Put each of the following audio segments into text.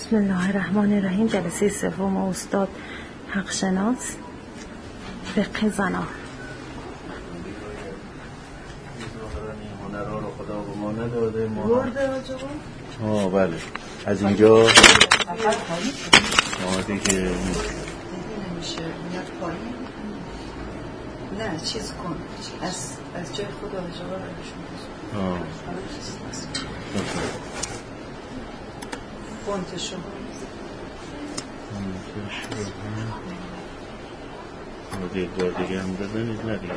بسم الله الرحمن الرحیم. جلسه سوم استاد حق شناس فقه زنان. هنرها رو خدا به ما نداده. ما بله از اینجا آماده که نمیشه میاد پایین. نه چیز کن از جای خدا جواب نشون فونت شما یک بار دیگه هم بزنید. نه دیگه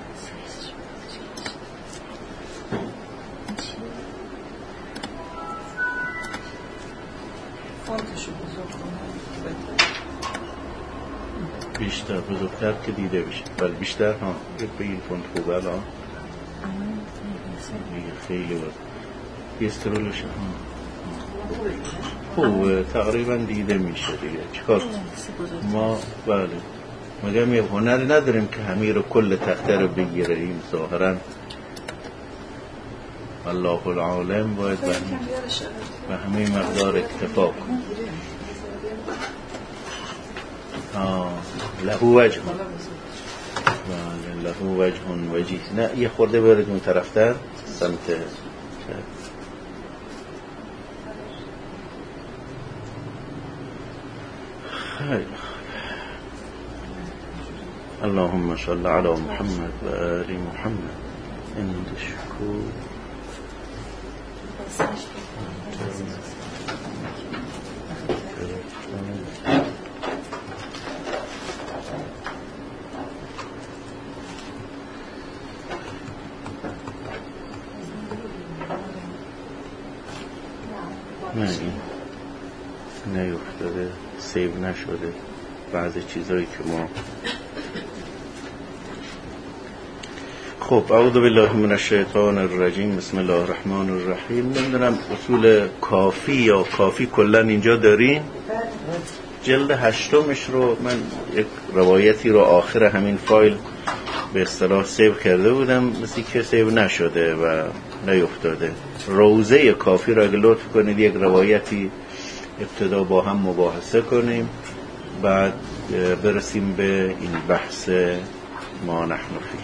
فونتشو بزرگ کنم بیشتر بزرگتر که دیده بشه. ولی بیشتر به این فونت خوبه الان خیلی بود بیسترولش خوبه تقریبا دیده میشه دیگه. چیکار ما بله مگه یه هنری نداریم که همه رو کل تخته رو بگیریم. ظاهرا الله العالم باید به همه مقدار اکتفا کن. له وجه له وجه وجیه. نه یه خورده برید اون طرفتر سمت خیلی. اللهم صل علی محمد و آل محمد. عند الشکور نه این نیفتاده سیو نشده بعضی چیزایی که ما خب اعوذ بالله من الشیطان الرجیم. بسم الله الرحمن الرحیم. نمیدونم اصول کافی یا کافی کلن اینجا دارین. جلد 8 رو من یک روایتی رو آخر همین فایل به اصطلاح سیو کرده بودم، مثل که سیو نشده و نیفتاده. روزه کافی رو اگه لطف کنید یک روایتی ابتدا با هم مباحثه کنیم، بعد برسیم به این بحث ما نحن فی.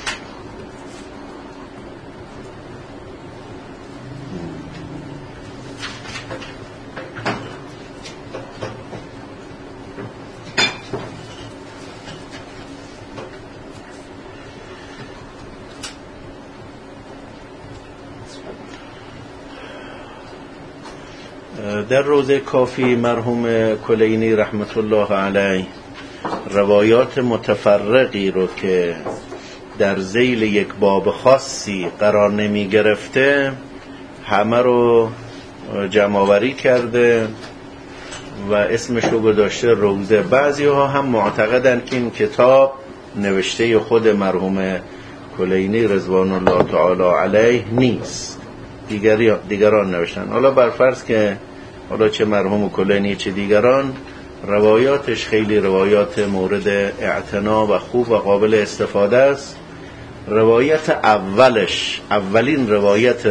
در روزه کافی مرحوم کلینی رحمت الله علیه روایات متفرقی رو که در ذیل یک باب خاصی قرار نمی گرفته همه رو جمع‌آوری کرده و اسمش رو گذاشته روزه. بعضی ها هم معتقدن که این کتاب نوشته خود مرحوم کلینی رضوان الله تعالی علیه نیست، دیگران نوشتن. حالا برفرض که حالا چه مرحوم کلینی چه دیگران، روایاتش خیلی روایات مورد اعتنا و خوب و قابل استفاده است. روایت اولین روایت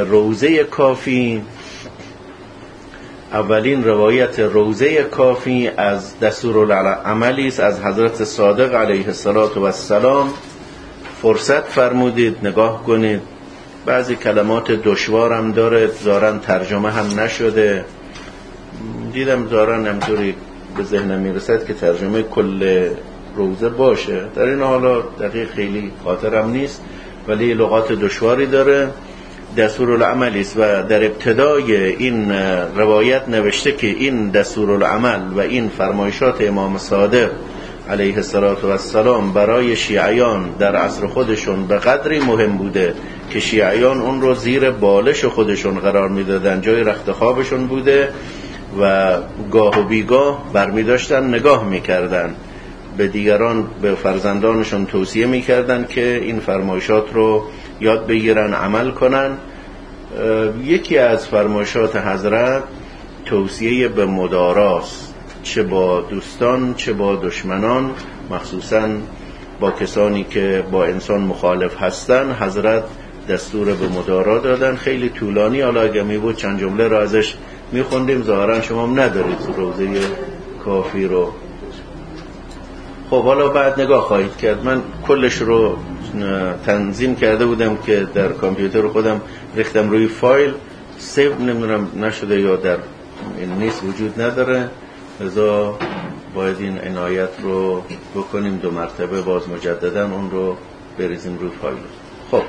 روزه کافی از دستورالعملی است از حضرت صادق علیه السلام. فرصت فرمودید نگاه کنید. بعضی کلمات دشوارم داره، ظاهراً ترجمه هم نشده. دیدم ظاهراً همطوری به ذهنم میرسد که ترجمه کل روزه باشه. در این حالا دقیق خیلی خاطرم نیست، ولی لغات دشواری داره. دستورالعملی است و در ابتدای این روایت نوشته که این دستورالعمل و این فرمایشات امام صادق علیه السلام برای شیعیان در عصر خودشون به قدری مهم بوده که شیعیان اون رو زیر بالش خودشون قرار میدادن، جای رخت خوابشون بوده و گاه و بیگاه برمی داشتن نگاه میکردن به دیگران، به فرزندانشون توصیه میکردن که این فرمایشات رو یاد بگیرن، عمل کنن. یکی از فرمایشات حضرت توصیه به مداراست، چه با دوستان چه با دشمنان، مخصوصا با کسانی که با انسان مخالف هستن. حضرت دستور به مدارا دادن، خیلی طولانی. حالا اگه می بود چند جمله را ازش میخوندیم. ظاهرا شما هم ندارید روزه کافی رو. خب حالا بعد نگاه خواهید کرد. من کلش رو تنظیم کرده بودم که در کامپیوتر خودم ریختم روی فایل، سیو نمیدونم نشده یا در این نیست، وجود نداره، لذا باید این عنایت رو بکنیم 2 مرتبه باز مجددا اون رو بریزیم روی فایل. خب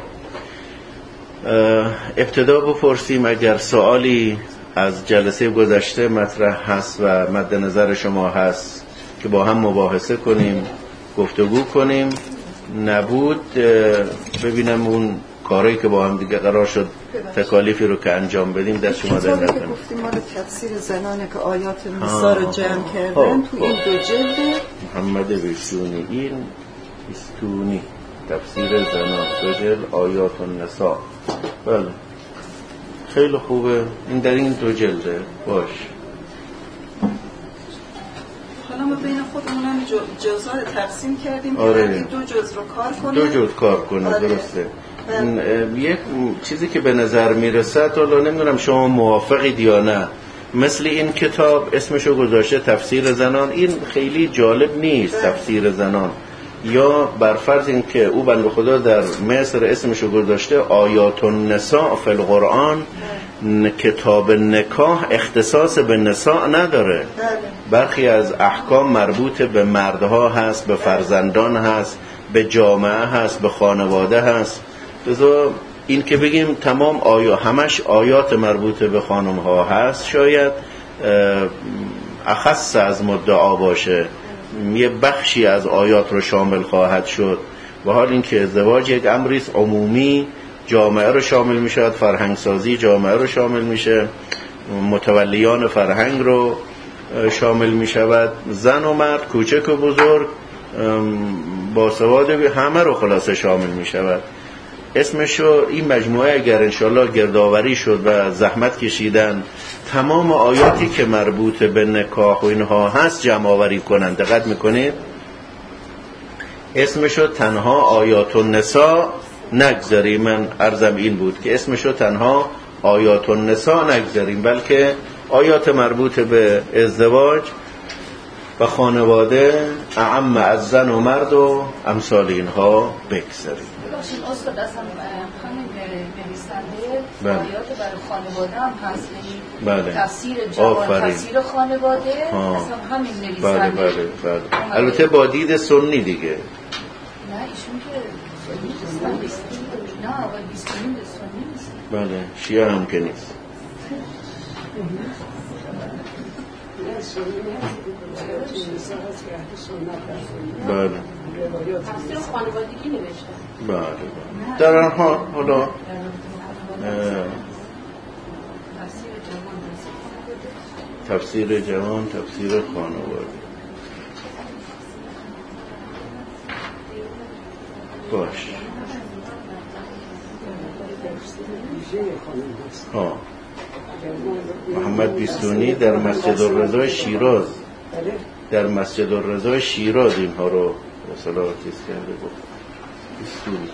ابتدا بپرسیم اگر سوالی از جلسه گذشته مطرح هست و مد نظر شما هست که با هم مباحثه کنیم، گفتگو کنیم. نبود ببینم اون کاری که با هم دیگه قرار شد تکالیفی رو که انجام بدیم در شما در نکنیم. گفتیم مال تفسیر زنانه که آیات نسا رو جمع کردن تو این 2 جلد محمد بیستونی، این بیستونی تفسیر زنان 2 جلد آیات النساء. بله خیلی خوبه، این در این 2 جلده. باش حالا ما بین خودمون هم جزا رو تقسیم کردیم که 2 جز رو کار کنه، 2 جز کار کنه. درسته. یک چیزی که به نظر میرسد، حالا نمیدونم شما موافقید یا نه، مثل این کتاب اسمشو گذاشته تفسیر زنان، این خیلی جالب نیست. تفسیر زنان، یا برفرض این که او بنده خدا در مصر اسمشو گذاشته آیات النساء فی القرآن، کتاب نکاح اختصاص به نساء نداره. برخی از احکام مربوط به مردها هست، به فرزندان هست، به جامعه هست، به خانواده هست. لذا این که بگیم تمام همش آیات مربوط به خانم ها هست شاید اخص از مدعا باشه، یه بخشی از آیات رو شامل خواهد شد. و حال این که ازدواج یک امریست عمومی، جامعه رو شامل می شود، فرهنگسازی جامعه رو شامل میشه، متولیان فرهنگ رو شامل می شود، زن و مرد، کوچک و بزرگ، باسواد، همه رو خلاصه شامل می شود. اسمشو این مجموعه اگر انشالله گردآوری شد و زحمت کشیدن تمام آیاتی که مربوط به نکاح و اینها هست جمع آوری کنند. دقت میکنید اسمشو تنها آیات النساء نگذاریم. من عرضم این بود که اسمشو تنها آیات النساء نگذاریم، بلکه آیات مربوط به ازدواج و خانواده اعم از زن و مرد و امثال اینها بگذاریم. باشین استاد اصلا همین نویسنده آیات برای خانواده هم هست، بله. تفسیر جوان، تفسیر خانواده اصلا همین نویسنده. بله. البته با دید سنی دیگه. نه ایشون که نه آقای بیستونی به سنی نیست. بله شیعه هم که نیست. بله تفسیر خانوادگی نوشته. بله در آن حالا تفسیر جوان، تفسیر خانواده. باش محمد بیستونی در مسجد الرضا شیراز، در مسجد الرضا شیراز اینها رو مثلا چیز کرده بود بیستونی.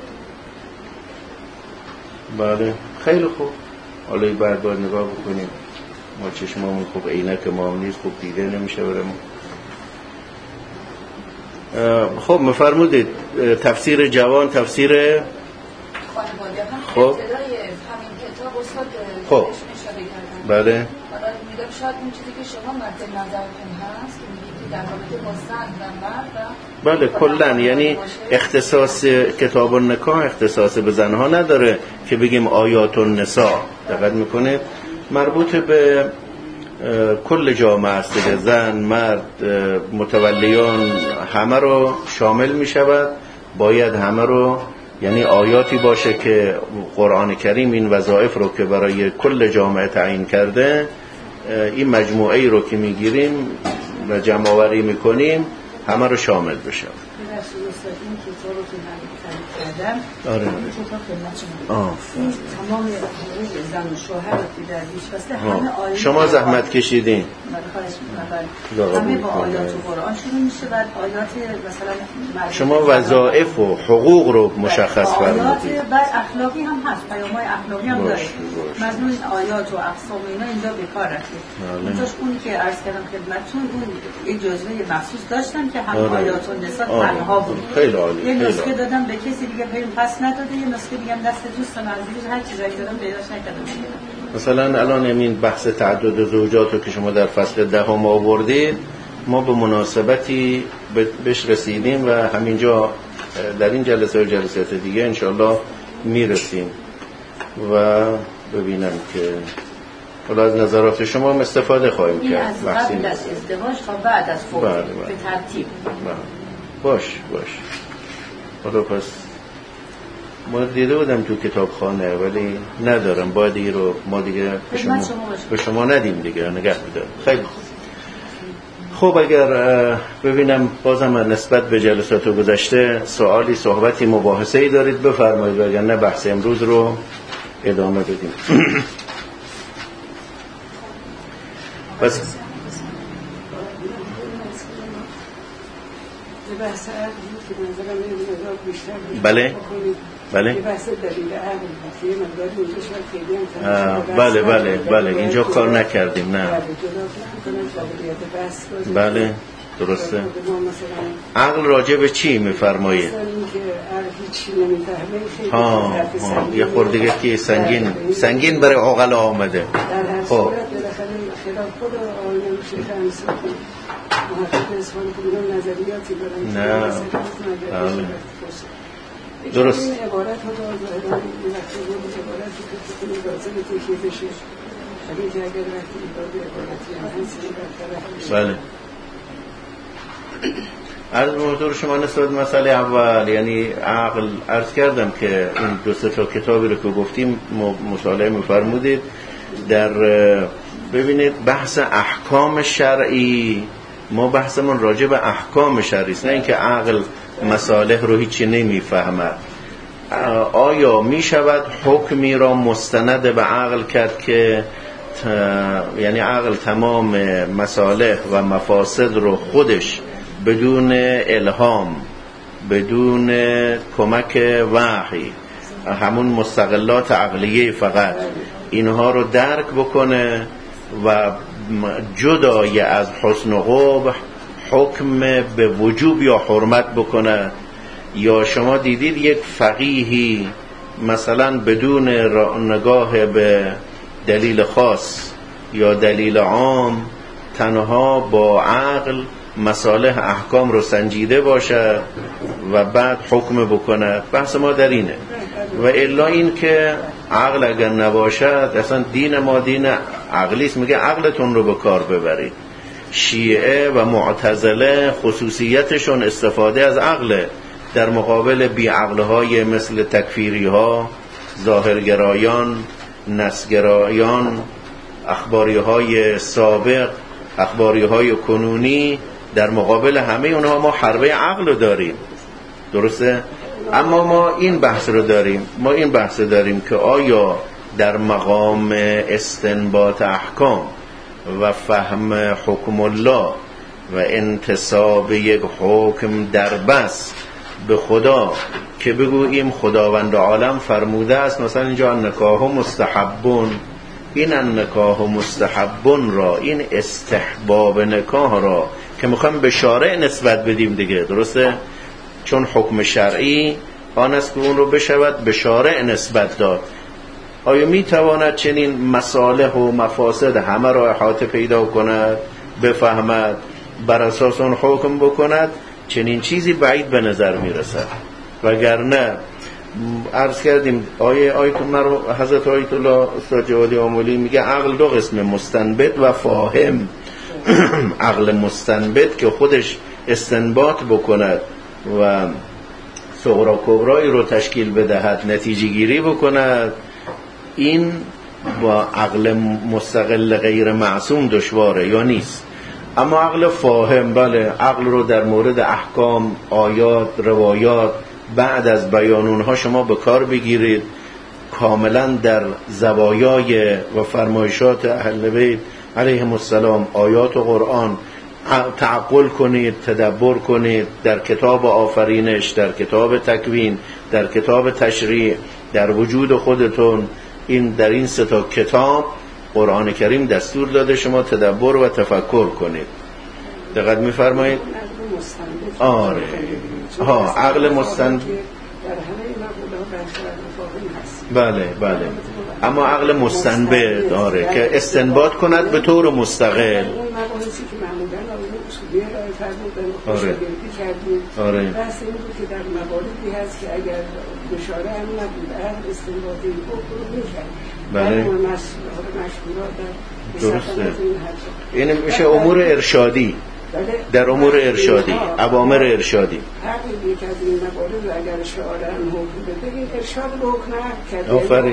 بله خیلی خوب. حالا بعد باید نگاه بکنیم، ما چشممون خوب عینک ما هم نیست، خوب دیده نمیشه برامون. خب مفرمودید تفسیر جوان، تفسیر خانواده هم خب ابتدای همین کتاب استاد خب اشاره کردن. بله حالا میگم شاید اون چیزی که شما مد نظرتون هست که میگید در رابطه با زن و مرد، بله کلن یعنی اختصاص کتاب النکاح اختصاص به زنها نداره که بگیم آیات النساء. دقت میکنه مربوط به کل جامعه است که زن، مرد، متولیان همه رو شامل می شود. باید همه رو، یعنی آیاتی باشه که قرآن کریم این وظایف رو که برای کل جامعه تعیین کرده، این مجموعه ای رو که می گیریم و جمع آوری می کنیم همه رو شامل بشه. این کتاب رو که کردم این کتاب خدمت شما تمام حقوق زن و شوهر که در پیش بسته همه آیات شما زحمت کشیدین همه با آیات قرآن شروع میشه بعد آیات مثلا شما وظایف و حقوق رو مشخص فرمودید بعد اخلاقی هم هست پیام‌های اخلاقی هم داره مضمون آیات و اقسام اینا اینجا به کار رفته اینجاش اونی که عرض کردم خدمتتون اون یک جزوه مخصوص داشتم که هم آیات و نساء تنها بود خیلی عالی یه نسخه دادم به کسی دیگه بریم پس نداده یه نسخه دیگه هم دست دوستان عزیز هر چیزایی دادم پیداش نکردم مثلا الان این بحث تعدد زوجات رو که شما در فصل 10 آوردید ما به مناسبتی بهش رسیدیم و همینجا در این جلسه و جلسات دیگه انشاءالله میرسیم و ببینم که حالا از نظرات شما هم استفاده خواهیم کرد. این از قبل از ازدواج تا بعد از فوت به ترتیب. باش. حالا پس ما دیده بودم تو کتابخانه ولی ندارم باید این رو ما دیگه به شما ندیم دیگه نگه بدارم. خیلی خب اگر ببینم بازم نسبت به جلسات گذشته سوالی صحبتی مباحثه‌ای دارید بفرمایید و اگر نه بحث امروز رو ادامه بدیم. بس بله بله اینجا کار نکردیم نه بله درسته عقل راجع به چی میفرمایید یه خوردگی که سنگین برای عقل آمده خب نه درست بله از موضوع شما نسبت مسئله اول یعنی عقل عرض کردم که این دو سه تا کتابی رو که گفتیم مطالعه می‌فرمودید در ببینید بحث احکام شرعی ما بحثمون راجع به احکام شرعی است نه اینکه عقل مصالح رو هیچی نمیفهمد آیا می شود حکمی را مستند به عقل کرد که یعنی عقل تمام مصالح و مفاسد رو خودش بدون الهام بدون کمک وحی همون مستقلات عقلیه فقط اینها رو درک بکنه و جدای از حسن و قبح حکم به وجوب یا حرمت بکنه یا شما دیدید یک فقیهی مثلا بدون نگاه به دلیل خاص یا دلیل عام تنها با عقل مصالح احکام رو سنجیده باشه و بعد حکم بکنه بحث ما در اینه و الا این که عقل اگر نباشد اصلا دین ما دین عقلیست میگه عقلتون رو به کار ببرید شیعه و معتزله خصوصیتشون استفاده از عقله در مقابل بیعقلهای مثل تکفیری ها ظاهرگرایان نسگرایان اخباری های سابق اخباری های کنونی در مقابل همه اونها ما حربه عقل داریم درسته؟ اما ما این بحث داریم که آیا در مقام استنباط احکام و فهم حکم الله و انتساب یک حکم در بس به خدا که بگوییم خداوند عالم فرموده است مثلا اینجا النکاح مستحبون این النکاح مستحبون را این استحباب نکاح را که میخوایم به شارع نسبت بدیم دیگه درسته چون حکم شرعی آن است که اون رو بشود به شارع نسبت داد آیا میتواند چنین مصالح و مفاسد همه را احاطه پیدا کند بفهمد بر اساس اون حکم بکند چنین چیزی بعید به نظر میرسد وگرنه عرض کردیم حضرت آیت الله استاد جوادی آملی میگه عقل دو قسم مستنبط و فاهم عقل مستنبط که خودش استنباط بکند و صغرا کبرایی رو تشکیل بدهد نتیجه گیری بکند این با عقل مستقل غیر معصوم دشواره یا نیست اما عقل فاهم بله عقل رو در مورد احکام آیات روایات بعد از بیان اونها شما به کار بگیرید، کاملا در زوایای و فرمایشات اهل بیت علیهم السلام، آیات و قرآن تعقل کنید، تدبر کنید، در کتاب آفرینش، در کتاب تکوین، در کتاب تشریع، در وجود خودتون، در این 3 تا کتاب قرآن کریم دستور داده شما تدبر و تفکر کنید. دقت می‌فرمایید؟ آره عقل مستنبط بله اما عقل مستنبط که استنباط کند به طور مستقل. آره بحث این بود که در مواردی هست که اگر بشاره هم نبود عقل استنباطی رو می‌کرد. بله مشهورات درسته. این میشه امور ارشادی، در امور ارشادی، اوامر ارشادی. عقل یک از این موارد اگر شارع هم حکم بده، ارشاد به حکم کرد.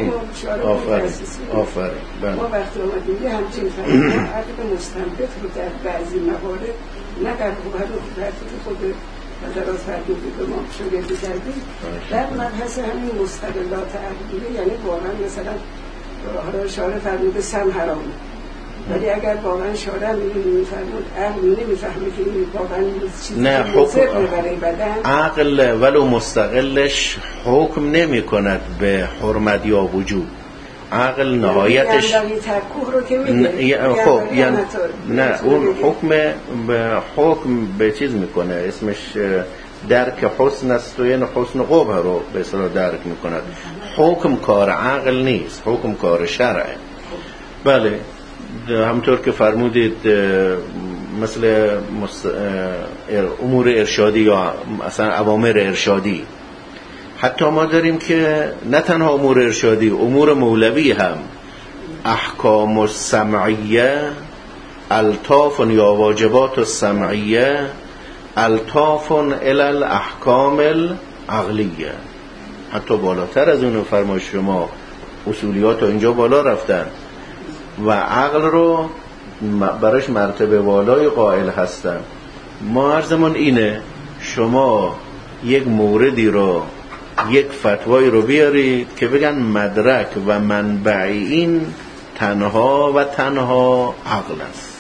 آفرین. ما وقتی آمدیم یه همچین فرمایش عقل مستنبط رو در بعضی موارد نه در خود نظرات فرمودی که ما شاگردی کردیم در مبحث همین مستقلات عقلیه، یعنی واقعا مثلا حالا شارع فرموده سم حرامه، ولی اگر واقعا شارع میفرمود عقل نمیفهمه که این واقعا چیزی نه مضر برای بدن، عقل ولو مستقلش حکم نمی کند به حرمت یا وجوب. عقل نهایتش نه اون حکم به چیز میکنه، اسمش درک حسن است و یعنی حسن قبح رو به اصطلاح درک میکند. حکم کار عقل نیست، حکم کار شرعه. بله همطور که فرمودید مثل امور ارشادی یا اصلا اوامر ارشادی، حتی ما داریم که نه تنها امور ارشادی، امور مولوی هم احکام السمعیه الطاف یا واجبات السمعیه الطاف الی الاحکام العقلیه، حتی بالاتر از اون فرمایش شما اصولیات اینجا بالا رفتن و عقل رو براش مرتبه بالای قائل هستن. ما عرضمون اینه شما یک موردی رو، یک فتوایی رو بیارید که بگن مدرک و منبع این تنها و تنها عقل است.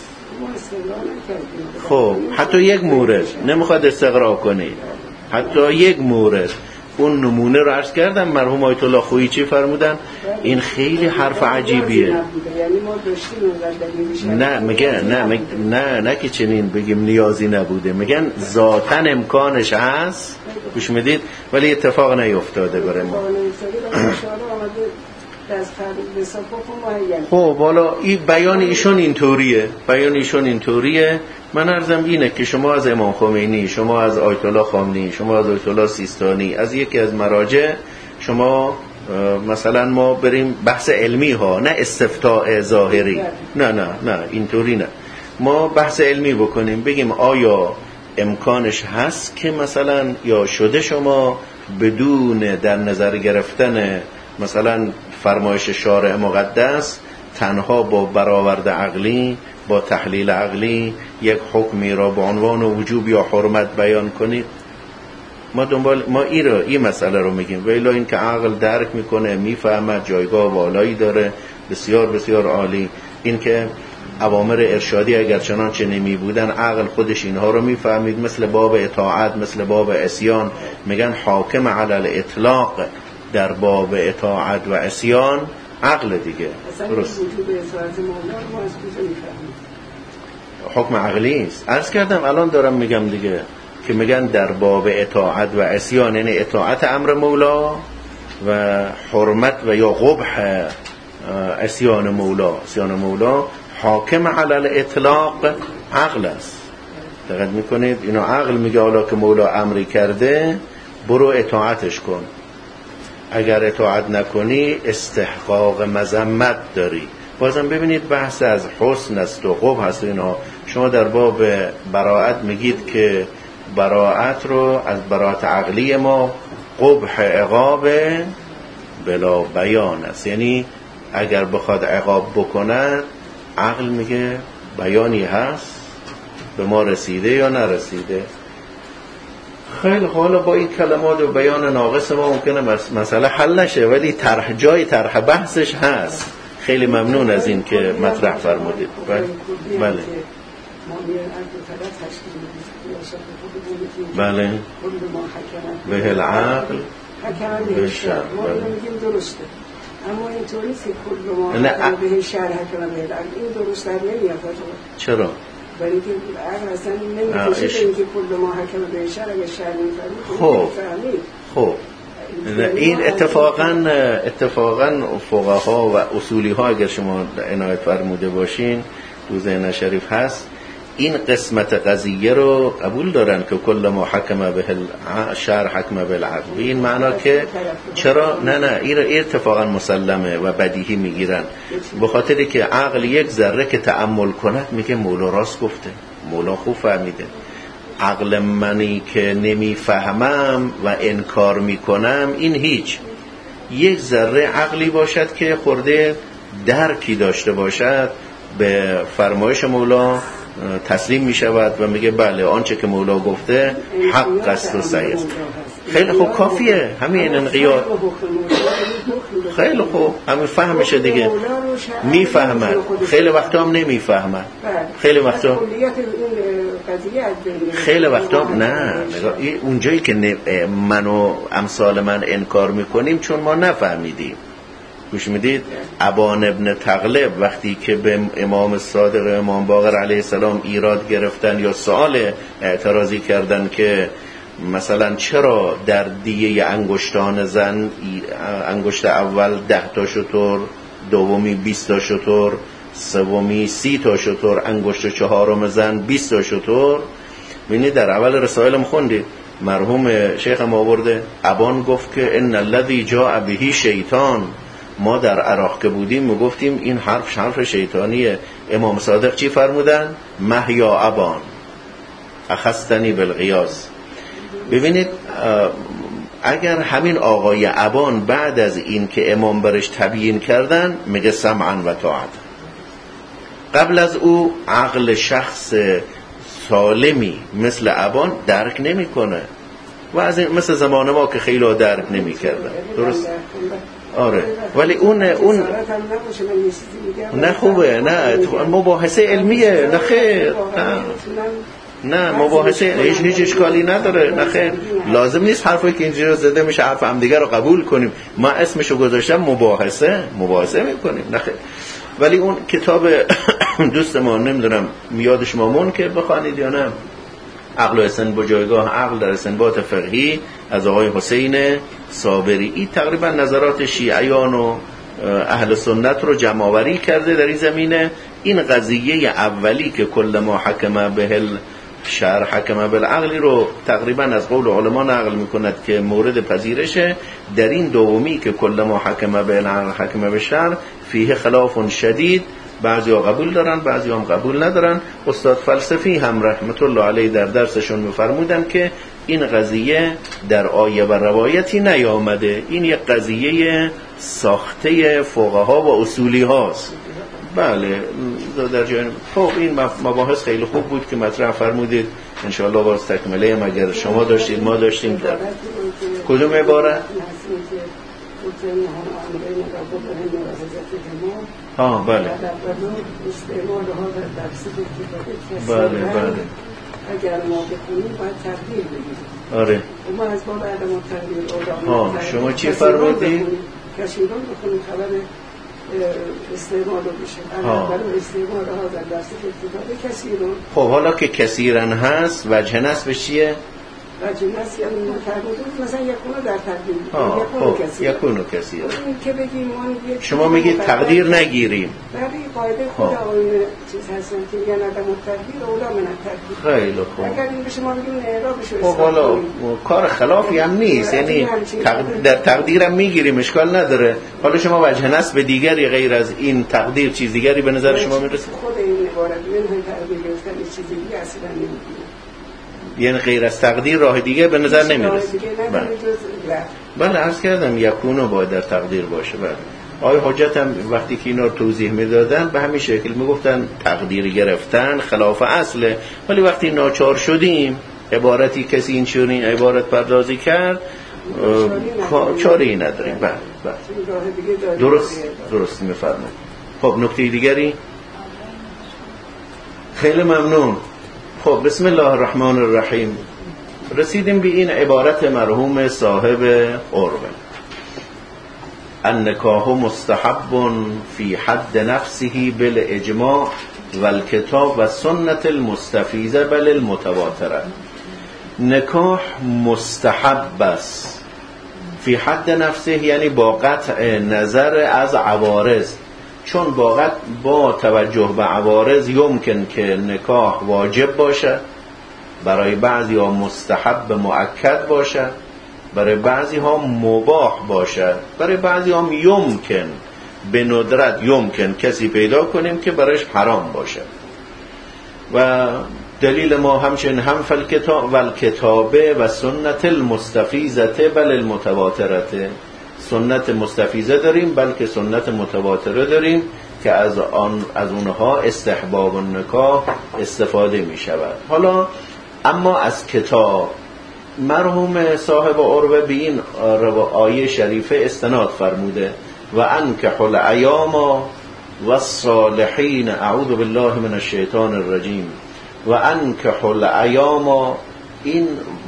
خب حتی یک مورد نمیخواد استقرا کنید، حتی یک مورد. اون نمونه رو عرض کردم، مرحوم آیت الله خویی چی فرمودن؟ این خیلی حرف عجیبیه. نه میگه نه که چنین بگیم نیازی نبوده، میگن ذاتاً امکانش هست، گوش میدید، ولی اتفاق نیفتاده برای ما. خب حالا این بیان ایشون اینطوریه. من عرضم اینه که شما از امام خمینی، شما از آیت الله خامنه‌ای، شما از آیت الله سیستانی، از یکی از مراجع شما مثلا ما بریم بحث علمی ها، نه استفتاء ظاهری، نه اینطوری نه، ما بحث علمی بکنیم، بگیم آیا امکانش هست که مثلا یا شده شما بدون در نظر گرفتن مثلا فرمایش شارع مقدس تنها با برآورد عقلی، با تحلیل عقلی یک حکمی را به عنوان وجوب یا حرمت بیان کنید؟ ما این مسئله رو میگیم. ویلا این که عقل درک میکنه، میفهمه، جایگاه والایی داره، بسیار بسیار عالی. این که اوامر ارشادی اگر چنانچه نمی بودن عقل خودش اینها رو میفهمید، مثل باب اطاعت، مثل باب عصیان، میگن حاکم علی الاطلاق در باب اطاعت و عصیان عقل دیگه. درست. حکم عقلی است. عرض کردم الان دارم میگم دیگه که میگن در باب اطاعت و عصیان، یعنی اطاعت امر مولا و حرمت و یا قبح عصیان مولا حاکم علی الاطلاق عقل است. دقت میکنید؟ اینو عقل میگه حالا که مولا امری کرده برو اطاعتش کن، اگر اطاعت نکنی استحقاق مذمت داری. بازم ببینید بحث از حسن است و قبح هست. اینا شما در باب براءت میگید که براءت رو از براءت عقلی ما قبح عقاب بلا بیان است، یعنی اگر بخواد عقاب بکند عقل میگه بیانی هست، به ما رسیده یا نرسیده. خیلی حالا با این کلمات و بیان ناقص ما ممکنه مسئله حل نشه، ولی جای طرح بحثش هست. خیلی ممنون از این که مطرح فرمودید. بله بله به العقل به شرع. ما میگیم درسته، اما اینطوری که کل ما به شرع حکم به العقل، این درست در نمیاد. چرا؟ برای اینکه عقل اصلا نمی‌کشه به اینکه کل ما حکم به شرع اگه شرع می‌فهمید. خب این اتفاقاً فقها و اصولی ها اگر شما عنایت فرموده باشین تو ذهن شریف هست، این قسمت قضیه رو قبول دارن که کل ما حکم به شرع حکم بالعقل. این معنا که چرا نه این اتفاقا مسلمه و بدیهی میگیرن، به خاطری که عقل یک ذره که تأمل کند میگه مولا راست گفته، مولا خوب فهمیده. عقل منی که نمیفهمم و انکار میکنم، این هیچ. یک ذره عقلی باشد که خورده درکی داشته باشد، به فرمایش مولا تسلیم می شود و میگه بله آنچه که مولا گفته حق است و صحیح است. خیلی خوب، کافیه همین انقیاد. خیلی خوب، همین فهمشه دیگه، میفهمد. خیلی وقتا هم نمیفهمد، خیلی وقتا نه. اونجایی که من و امثال من انکار میکنیم چون ما نفهمیدیم. گوش میدید؟ ابان ابن تغلب وقتی که به امام صادق امام باقر علیه السلام ایراد گرفتن یا سوال اعتراضی کردن که مثلا چرا در دیه انگشتان زن انگشت اول 10 تا شتر، دومی 20 تا شتر، سومی 30 تا شتر، انگشت چهارم زن 20 تا شتر. ببینید در اول رسائلم خوندید مرحوم شیخ ما آورده، ابان گفت که ان الذی جاء به شیطان. ما در عراق که بودیم میگفتیم این حرف شیطانیه. امام صادق چی فرمودن؟ محیا ابان اخستنی بالغیاث. ببینید اگر همین آقای ابان بعد از این که امام برش تبیین کردن میگه سمعا و طاعت، قبل از او عقل شخص سالمی مثل ابان درک نمیکنه و از این مثل زمان ما که خیلی درک نمیکردن. درست؟ آره، ولی اون نه خوبه، نه مباحثه علمیه، نه خیر، نه مباحثه هیچ اشکالی نداره، نه خیر. لازم نیست حرفی که اینجا زده میشه حرف هم دیگه رو قبول کنیم. ما اسمشو گذاشتم مباحثه میکنیم، نه خیر. ولی اون کتاب دوست ما نمیدونم میاد شما که بخوانید یا نه، عقل و استنباط جایگاه عقل در استنباط فقهی از آقای حسین صابری، این تقریبا نظرات شیعیان و اهل سنت رو جمع آوری کرده در این زمینه. این قضیه اولی که کل ما حکم به شرع حکم بالعقل رو تقریبا از قول علما نقل میکند که مورد پذیرشه. در این دومی که کل ما حکم بالعقل حکم بالشرع فیه خلاف شدید، بعضی ها قبول دارن بعضی هم قبول ندارن. استاد فلسفی هم رحمت الله علیه در درسشون میفرمودن که این قضیه در آیه و روایتی نیامده، این یک قضیه ساخته فقها و اصولی هاست. بله در جای خب این مباحث خیلی خوب بود که مطرح فرمودید. انشاءالله باز تکمله هم اگر شما داشتید ما داشتیم. در کدوم عبارت؟ بله بله اگر ما بخونیم باید تقدیر بگیریم. آره ما از باب عدم تقدیر شما چی فرمودید؟ کسی رو بخونیم خبر استعمال رو بشه. برای استعمال ها در درس ابتدایی کسی رو. خب حالا که کثیرن هست وجه نصبش چیه؟ وجه نصب یعنی تقدیر مثلا یکونو در تقدیر یکونو کثیر. که بگیم شما میگید تقدیر نگیریم. برای قاعده خود آیین چیز هستن که میگن عدم تقدیر اولا من تقدیر. خیلی خوب. اگر این بشه ما میگیم اعرابش رو. خب حالا کار خلافی هم نیست، یعنی در تقدیرم میگیریم اشکال نداره. حالا شما وجه نصب دیگری غیر از این تقدیر چیز دیگری به نظر شما میرسه؟ خود این عبارت من تقدیر گرفتن چیز دیگه اصلا نمیگیره. یعنی غیر از تقدیر راه دیگه به نظر نمیرسه. بله عرض کردم یکونو باید در تقدیر باشه. بله آقای حجت هم وقتی که اینا رو توضیح میدادن به همین شکل میگفتن تقدیر گرفتن خلاف اصله، ولی وقتی ناچار شدیم عبارتی کسی این چنین عبارت پردازی کرد چاره‌ای نداریم. درست میفرمایید. خب نکته دیگری؟ خیلی ممنون. خب بسم الله الرحمن الرحیم. رسیدیم به این عبارت مرحوم صاحب عروه: النکاح مستحب فی حد نفسه بالاجماع والکتاب و سنت المستفیضه بل المتواتره. نکاح مستحب است فی حد نفسه، یعنی با قطع نظر از عوارض، چون با توجه به عوارض یمکن که نکاح واجب باشد، برای بعضی ها مستحب مؤکد باشد، برای بعضی ها مباح باشد، برای بعضی ها یمکن به ندرت یمکن کسی پیدا کنیم که برایش حرام باشد. و دلیل ما همچنین هم فالکتاب والکتابه و سنت المستفیضه بل المتواتره. سنت مستفیضه داریم بلکه سنت متواتره داریم که از اونها استحباب النکاح استفاده می شود. حالا اما از کتاب مرحوم صاحب عروه به این آیه شریفه استناد فرموده: و انکحوا الایام والصالحین. اعوذ بالله من الشیطان الرجیم. و انکحوا الایام، این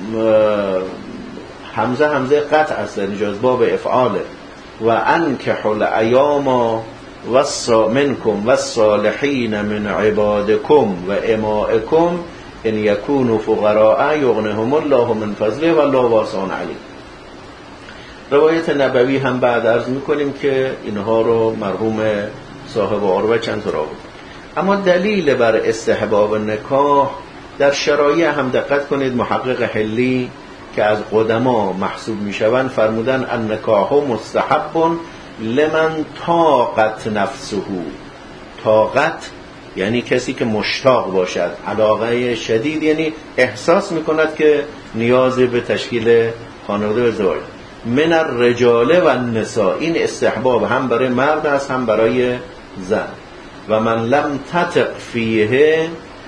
همزه قطع است در اینجا، باب افعاله. و انکحوا الایام منکم والصالحین من عبادکم و امائکم ان یکونوا فقراء یغنهم الله من فضله والله واسع علیم. روایت نبوی هم بعد عرض میکنیم که اینها رو مرحوم صاحب عروه چند تا را بود. اما دلیل بر استحباب نکاح در شرایع هم دقت کنید. محقق حلی که از قدما محسوب میشوند فرمودن النکاح مستحب لمن طاقت نفسه. طاقت یعنی کسی که مشتاق باشد، علاقه شدید، یعنی احساس میکند که نیازی به تشکیل خانواده و ازدواج. من الرجال و النساء، این استحباب هم برای مرد است هم برای زن. و من لم تطق فیه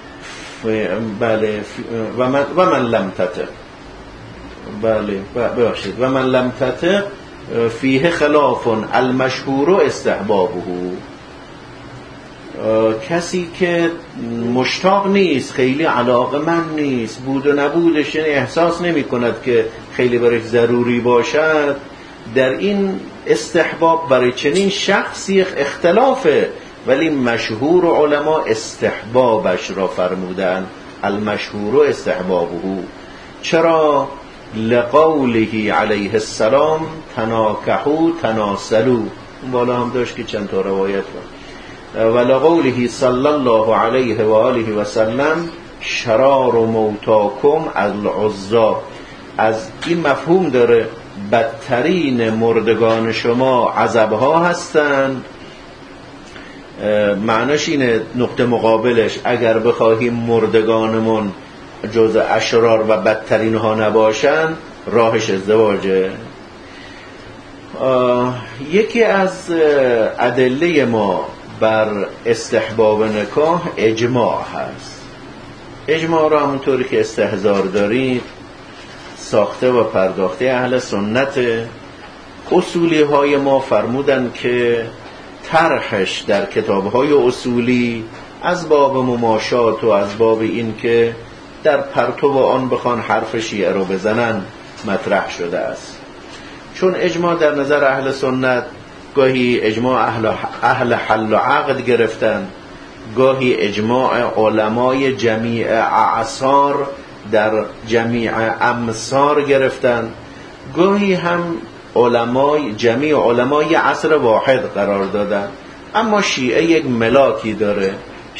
و من لم تطق ببخشید و من لم تطق فیه خلاف المشهور استحبابه. کسی که مشتاق نیست، خیلی علاقه‌مند نیست، بود و نبودش احساس نمی کند که خیلی برای ضروری باشد، در این استحباب برای چنین شخصی اختلافه، ولی مشهور علما استحبابش را فرمودن المشهور استحبابه. چرا؟ لقوله علیه السلام تناکحوا تناسلوا. اون بالا هم داشت که چند تا روایت بود. ولقوله صلی الله علیه و آله و سلم شرار موتاکم العزاب. از این مفهوم داره بدترین مردگان شما عزبها هستند. معناش اینه، نقطه مقابلش اگر بخواهیم مردگانمون جز اشرار و بدترین ها نباشن، راهش ازدواجه. یکی از ادله ما بر استحباب نکاح اجماع هست. اجماع را همونطوری که استحضار دارید ساخته و پرداخته اهل سنت. اصولی های ما فرمودن که طرحش در کتاب‌های اصولی از باب مماشات و از باب این که در پرتو آن بخوان حرف شیعه رو بزنن مطرح شده است. چون اجماع در نظر اهل سنت گاهی اجماع اهل حل و عقد گرفتن، گاهی اجماع علمای جمیع اعصار در جمیع امصار گرفتن، گاهی هم جمیع علمای عصر واحد قرار دادن. اما شیعه یک ملاکی داره.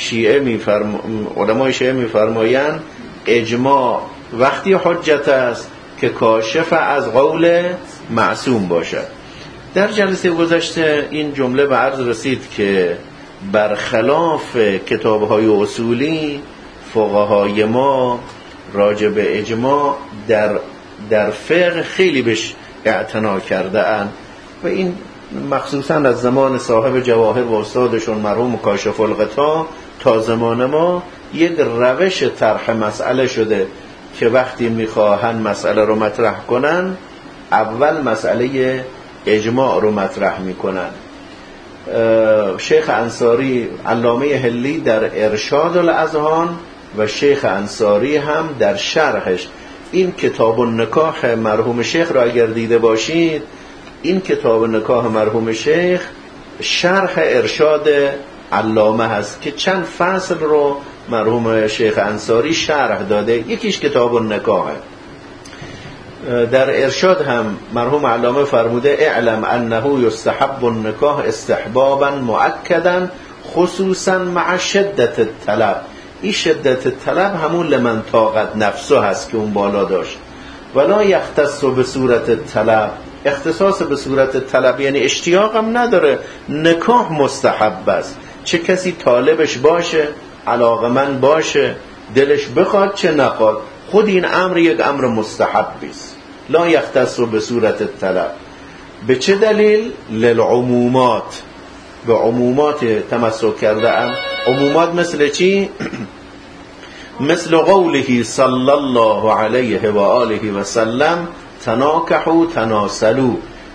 علمای شیعه میفرمایند اجماع وقتی حجت است که کاشف از قول معصوم باشد. در جلسه گذشته این جمله به عرض رسید که برخلاف کتاب‌های اصولی فقهای ما راجع به اجماع در فقه خیلی بهش اعتنا کرده اند و این مخصوصا از زمان صاحب جواهر و استادشون مرحوم کاشف الغطا تا زمان ما یک روش طرح مسئله شده. که وقتی میخواهن مسئله رو مطرح کنن اول مسئله اجماع رو مطرح میکنن. شیخ انصاری، علامه هلی در ارشاد الاذهان و شیخ انصاری هم در شرحش، این کتاب النکاح مرحوم شیخ را اگر دیده باشید، این کتاب نکاح مرحوم شیخ شرح ارشاد علامه هست که چند فصل رو مرحوم شیخ انصاری شرح داده. یکیش کتاب النکاحه. در ارشاد هم مرحوم علامه فرموده اعلم انه یستحب النکاح استحبابا مؤکدا خصوصا مع شدت الطلب. این شدت الطلب همون لمن طاقت نفسه هست که اون بالا داشت. ولا یختص به صورت الطلب، اختصاص به صورت طلب یعنی اشتیاق هم نداره، نکاح مستحب است، چه کسی طالبش باشه، علاقمند باشه، دلش بخواد چه نخواد، خود این امر یک امر مستحبی است. لا یختص به صورت الطلب. به چه دلیل؟ للعمومات، به عمومات تمسک کرده ام. عمومات مثل چی؟ مثل قوله صلی الله علیه و آله و سلم تناکحوا تناسلوا،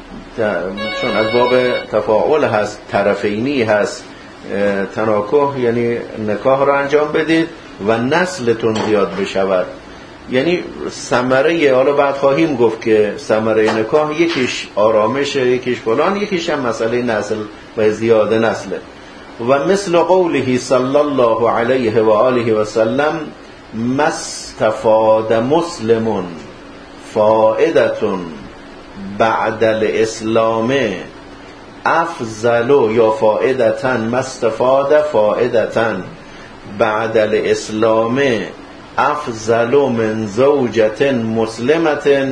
چون از باب تفاعل هست، طرفینی هست. تناکح یعنی نکاح را انجام بدید و نسلتون زیاد بشود، یعنی ثمره، حالا بعد خواهیم گفت که ثمره نکاح یکیش آرامش، یکیش فلان، یکیش هم مسئله نسل و زیاد نسله. و مثل قوله صلی الله علیه و آله و سلم مستفاد مسلم فائدتون بعد الاسلام افضل، یا فائدتن مستفاد فائدتن بعد الاسلام افضل من زوجت مسلمت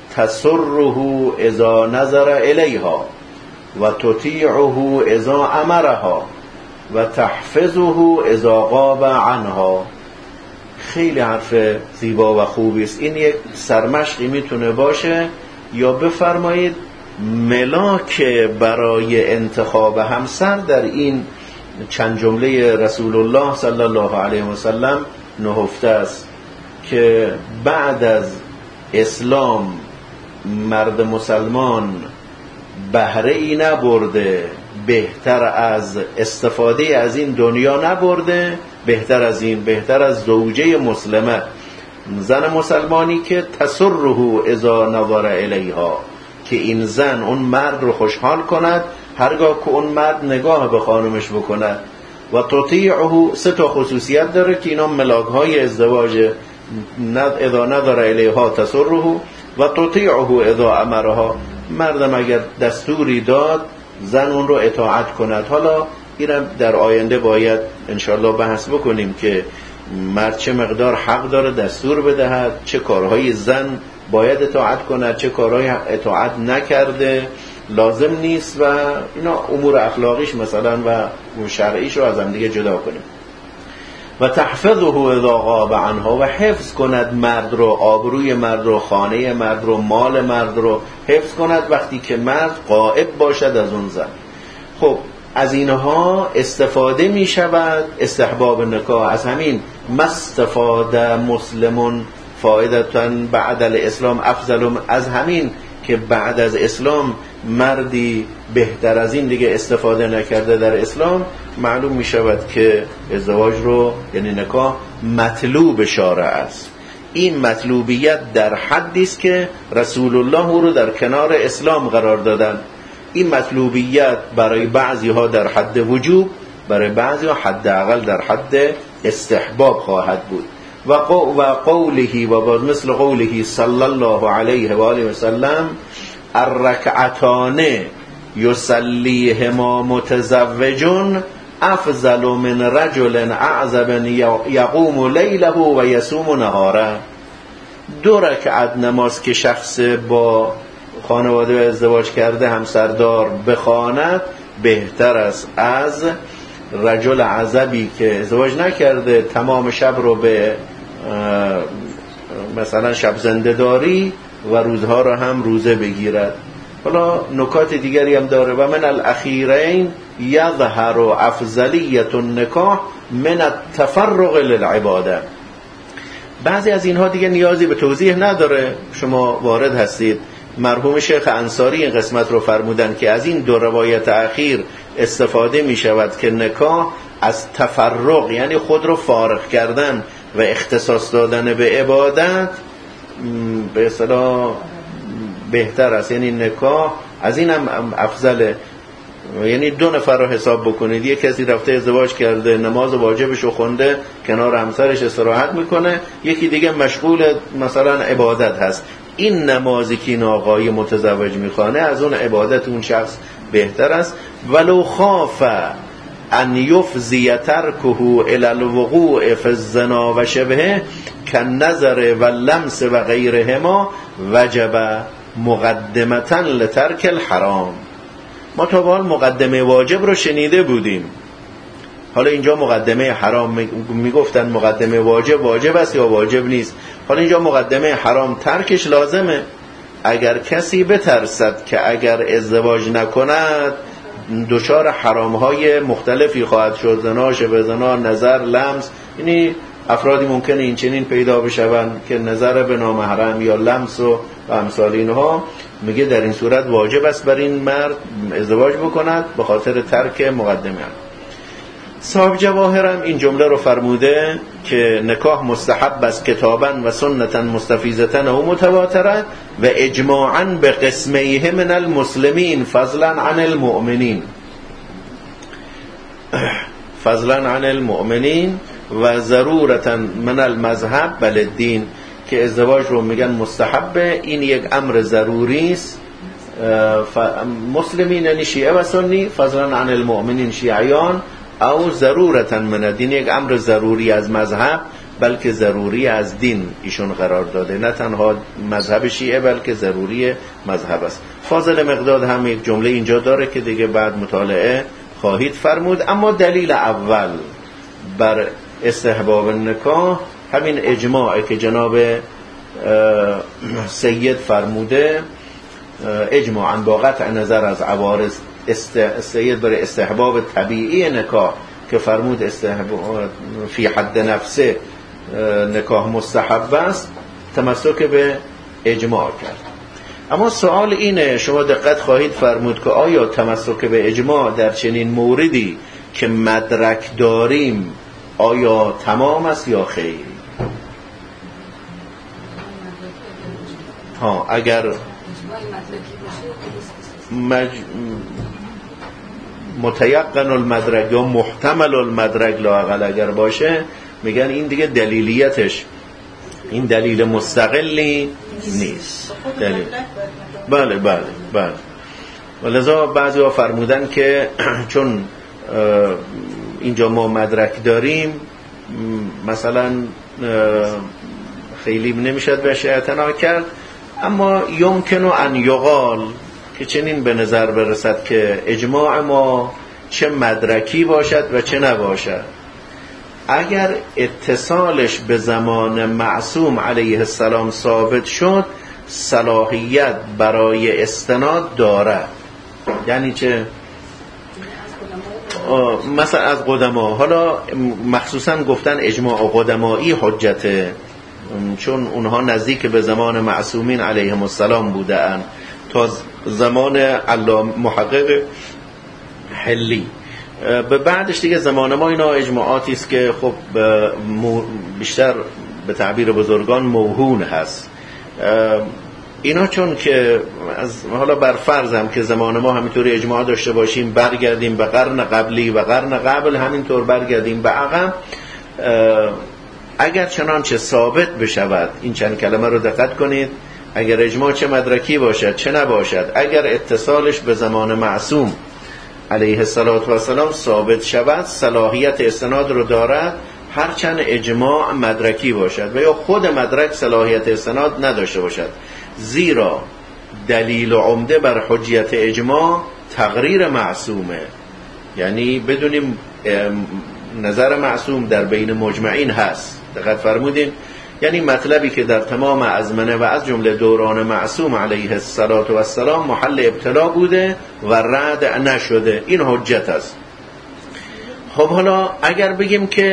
تسره اذا نظر الیها و تطیعه اذا امرها و تحفظه اذا غاب عنها. خیلی حرف زیبا و خوبی است. این یک سرمشقی میتونه باشه، یا بفرمایید ملاک برای انتخاب همسر در این چند جمله رسول الله صلی الله علیه و سلم نهفته است که بعد از اسلام مرد مسلمان بهره ای نبرده، بهتر از استفاده از این دنیا نبرده، بهتر از زوجه مسلمه، زن مسلمانی که تسره اذا نظر الیها، که این زن اون مرد رو خوشحال کند هرگاه که اون مرد نگاه به خانمش بکند. و تطیعه، سه تا خصوصیت داره که اینا ملاک‌های ازدواج، اذا نظر الیها تسره و تطیعه اذا امرها، مردم اگر دستوری داد زن اون رو اطاعت کند. حالا اینم در آینده باید انشالله بحث بکنیم که مرد چه مقدار حق داره دستور بدهد، چه کارهای زن باید اطاعت کند، چه کارهای اطاعت نکرده لازم نیست، و اینا امور اخلاقیش مثلا و شرعیش رو از هم دیگه جدا کنیم. و تحفظه اذا غاب عنها، و حفظ کند مرد رو، آبروی مرد رو، خانه مرد رو، مال مرد رو حفظ کند وقتی که مرد غائب باشد از اون زن. خب از اینها استفاده می شود استحباب نکاح. از همین مستفاد مسلمون فائدتن بعد الاسلام افضل، از همین که بعد از اسلام مردی بهتر از این دیگه استفاده نکرده در اسلام، معلوم می شود که ازدواج رو یعنی نکاح مطلوب شارع است. این مطلوبیت در حدی است که رسول الله او رو در کنار اسلام قرار دادن. این مطلوبیت برای بعضی ها در حد وجوب، برای بعضی ها حداقل در حد استحباب خواهد بود. و قوله و مثل قوله صلی الله علیه و آله و سلم الرکعتان یصلیهما متزوج افضل من رجل اعزب یقوم لیله و یصوم نهاره. 2 رکعت نماز که شخص با خانواده ازدواج کرده همسردار بخواند بهتر است از رجل عزبی که ازدواج نکرده تمام شب رو به مثلا شب زنده داری و روزها رو هم روزه بگیرد. حالا نکات دیگری هم داره. و من الاخیرین یظهر افضلیت النکاح من التفرغ للعباده. بعضی از اینها دیگه نیازی به توضیح نداره، شما وارد هستید. مرحوم شیخ انصاری این قسمت رو فرمودن که از این دو روایت اخیر استفاده می شود که نکاح از تفرغ، یعنی خود رو فارغ کردن و اختصاص دادن به عبادت، به اصطلاح بهتر است. یعنی نکاح از این هم افضله. یعنی 2 نفر رو حساب بکنید، یک کسی رفته ازدواج کرده، نماز واجبش رو خونده، کنار همسرش استراحت میکنه، یکی دیگه مشغول مثلا عبادت هست. این نمازی که این آقای متزوج میخوانه از اون عبادت اون شخص بهتر است. ولو خاف ان یفضی ترکه الی الوقوع فی الزنا و شبهه کالنظر و اللمس و غیرهما وجب مقدمة لترک الحرام. ما تا به حال مقدمه واجب رو شنیده بودیم، حالا اینجا مقدمه حرام میگفتن مقدمه واجب است یا واجب نیست. حالا اینجا مقدمه حرام ترکش لازمه. اگر کسی بترسد که اگر ازدواج نکند دچار حرامهای مختلفی خواهد شد، زنا، شبه زنا، نظر، لمس، یعنی افرادی ممکنه این چنین پیدا بشوند که نظر به نامحرم یا لمس و امثال اینها، میگه در این صورت واجب است بر این مرد ازدواج بکند به خاطر ترک مقدمه. صاحب جواهرم این جمله رو فرموده که نکاح مستحب است کتابا و سنتا مستفیضتا و متواترا و اجماعا به قسمیه من المسلمین فضلا عن المؤمنین، فضلا عن المؤمنین و ضرورتا من المذهب بل الدین، که ازدواج رو میگن مستحبه، این یک امر ضروری است. مسلمین یعنی شیعه و سنی، فضلا عن المؤمنین شیعیان، او ضرورتا من الدین، یک امر ضروری از مذهب بلکه ضروری از دین ایشون قرار داده، نه تنها مذهب شیعه بلکه ضروری مذهب است. فاضل مقداد هم یک جمله اینجا داره که دیگه بعد مطالعه خواهید فرمود. اما دلیل اول بر استحباب نکاح همین اجماعی که جناب سید فرموده، اجماعاً با قطع نظر از عوارض سید بر استحباب طبیعی نکاح که فرمود استحباب فی حد نفسه نکاح مستحب است، تمسک به اجماع کرد. اما سوال اینه، شما دقت خواهید فرمود که آیا تمسک به اجماع در چنین موردی که مدرک داریم آیا تمام است یا خیر؟ اگر متیقن المدرک یا محتمل المدرک لااقل اگر باشه، میگن این دیگه دلیلیتش این دلیل مستقلی نیست. دلیل. بله. ولذا بعضی ها فرمودن که چون اینجا ما مدرک داریم مثلا خیلی نمیشد بهش اعتنا کرد، اما یمکن ان یقال که چنین به نظر برسد که اجماع ما چه مدرکی باشد و چه نباشد، اگر اتصالش به زمان معصوم علیه السلام ثابت شد صلاحیت برای استناد دارد. یعنی چه؟ مثلا از قدما، حالا مخصوصا گفتن اجماع قدمایی حجته چون اونها نزدیک به زمان معصومین علیهم السلام بودند تا زمان علامه محقق حلی. به بعدش دیگه زمان ما اینا اجماعاتی است که خب بیشتر به تعبیر بزرگان موهون هست. اینا چون که حالا بر فرضم که زمان ما همینطوری اجماع داشته باشیم، برگردیم به قرن قبلی و قرن قبل همینطور برگردیم به عقب، اگر چنانچه ثابت بشود، این چند کلمه رو دقت کنید، اگر اجماع چه مدرکی باشد چه نباشد، اگر اتصالش به زمان معصوم علیه السلام ثابت شود صلاحیت استناد رو دارد، هرچند اجماع مدرکی باشد و یا خود مدرک صلاحیت استناد نداشته باشد. زیرا دلیل عمده بر حجیت اجماع تقریر معصومه، یعنی بدونیم نظر معصوم در بین مجمعین هست. دقت فرمودین؟ یعنی مطلبی که در تمام ازمنه و از جمله دوران معصوم علیه السلام محل ابتلا بوده و رد نشده، این حجت است. خب حالا اگر بگیم که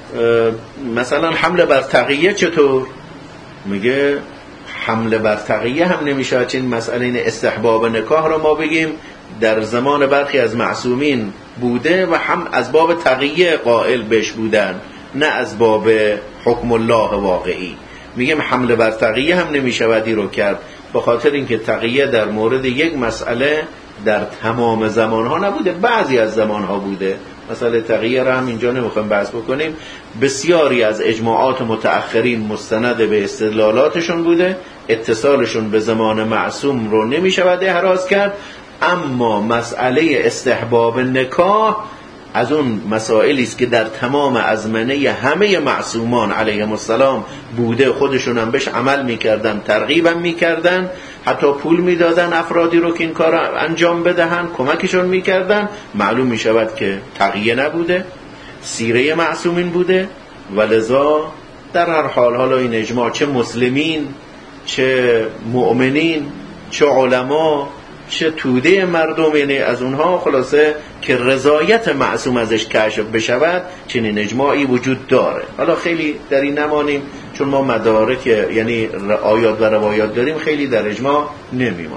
مثلا حمله بر تقیه چطور؟ میگه حمله بر تقیه هم نمیشه. چین مسئله این استحباب نکاح رو ما بگیم در زمان برخی از معصومین بوده و هم از باب تقیه قائل بش بودن، نه از باب حکم الله واقعی. میگیم حمله بر تقیه هم نمیشودی رو کرد، به خاطر اینکه تقیه در مورد یک مسئله در تمام زمانها نبوده، بعضی از زمانها بوده. مسئله تقیه را هم اینجا نمیخوایم بحث بکنیم. بسیاری از اجماعات متأخرین مستند به استدلالاتشون بوده، اتصالشون به زمان معصوم رو نمیشود احراز کرد. اما مسئله استحباب نکاح از اون مسائلی است که در تمام ازمنه همه معصومان علیهم السلام بوده، خودشون هم بهش عمل میکردن، ترغیبم میکردن، حتی پول میدادن افرادی رو که این کار انجام بدهن، کمکشون میکردن. معلوم میشود که تقیه نبوده، سیره معصومین بوده. ولذا در هر حال حالا این اجماع، چه مسلمین، چه مؤمنین، چه علما، چه توده مردم، یعنی از اونها خلاصه که رضایت معصوم ازش کشف بشود، چنین اجماعی وجود داره. حالا خیلی در این نمانیم، چون ما مدارک یعنی آیات و روایات داریم، خیلی در اجماع نمیمانیم.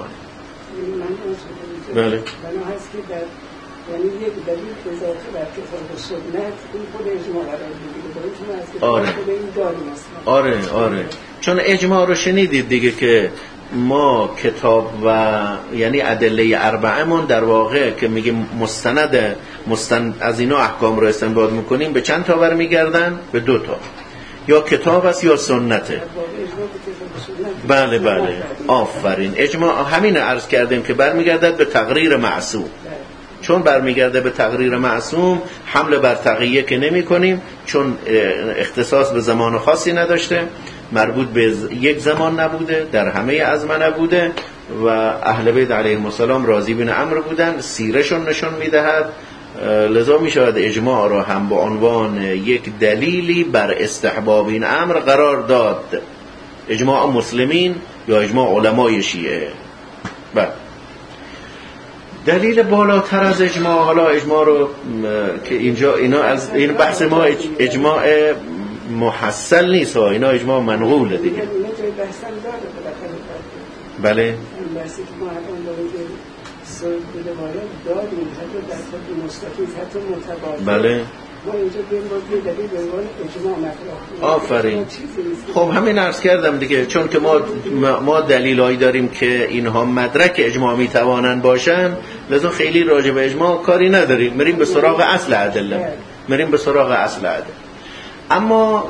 بله. هست که در یعنی یک دلیل اضافه بر کتاب و سنت این خود اجماع قرار میگیره. آره چون اجماع رو شنیدید دیگه که ما کتاب و یعنی ادله اربعه من در واقع که میگیم مستند از اینا احکام رو استنباط میکنیم، به چند تا برمیگردن؟ به 2 تا، یا کتاب است یا سنته. بله آفرین. اجماع همین عرض کردیم که برمیگردد به تقریر معصوم. چون برمیگرده به تقریر معصوم، حمله بر تقیه که نمی کنیم، چون اختصاص به زمان خاصی نداشته، مربوط به یک زمان نبوده، در همه ازمنه بوده و اهل بیت علیهم السلام راضی بن عمرو بودن، سیرشون نشون میدهد. لذا می شود اجماع را هم به عنوان یک دلیلی بر استحباب این امر قرار داد. اجماع مسلمین یا اجماع علمای شیعه. بله. دلیل بالاتر از اجماع، حالا اجماع رو که اینجا اینا از این بحث ما اجماع محصل نیست، اینا اجماع منقوله دیگه. بله. بله. آفرین. خب همین عرض کردم دیگه، چون که ما دلیلایی داریم که اینها مدرک اجماع میتوانن باشن، لذا خیلی راجع به اجماع کاری نداریم، میریم به سراغ اصل ادله. اما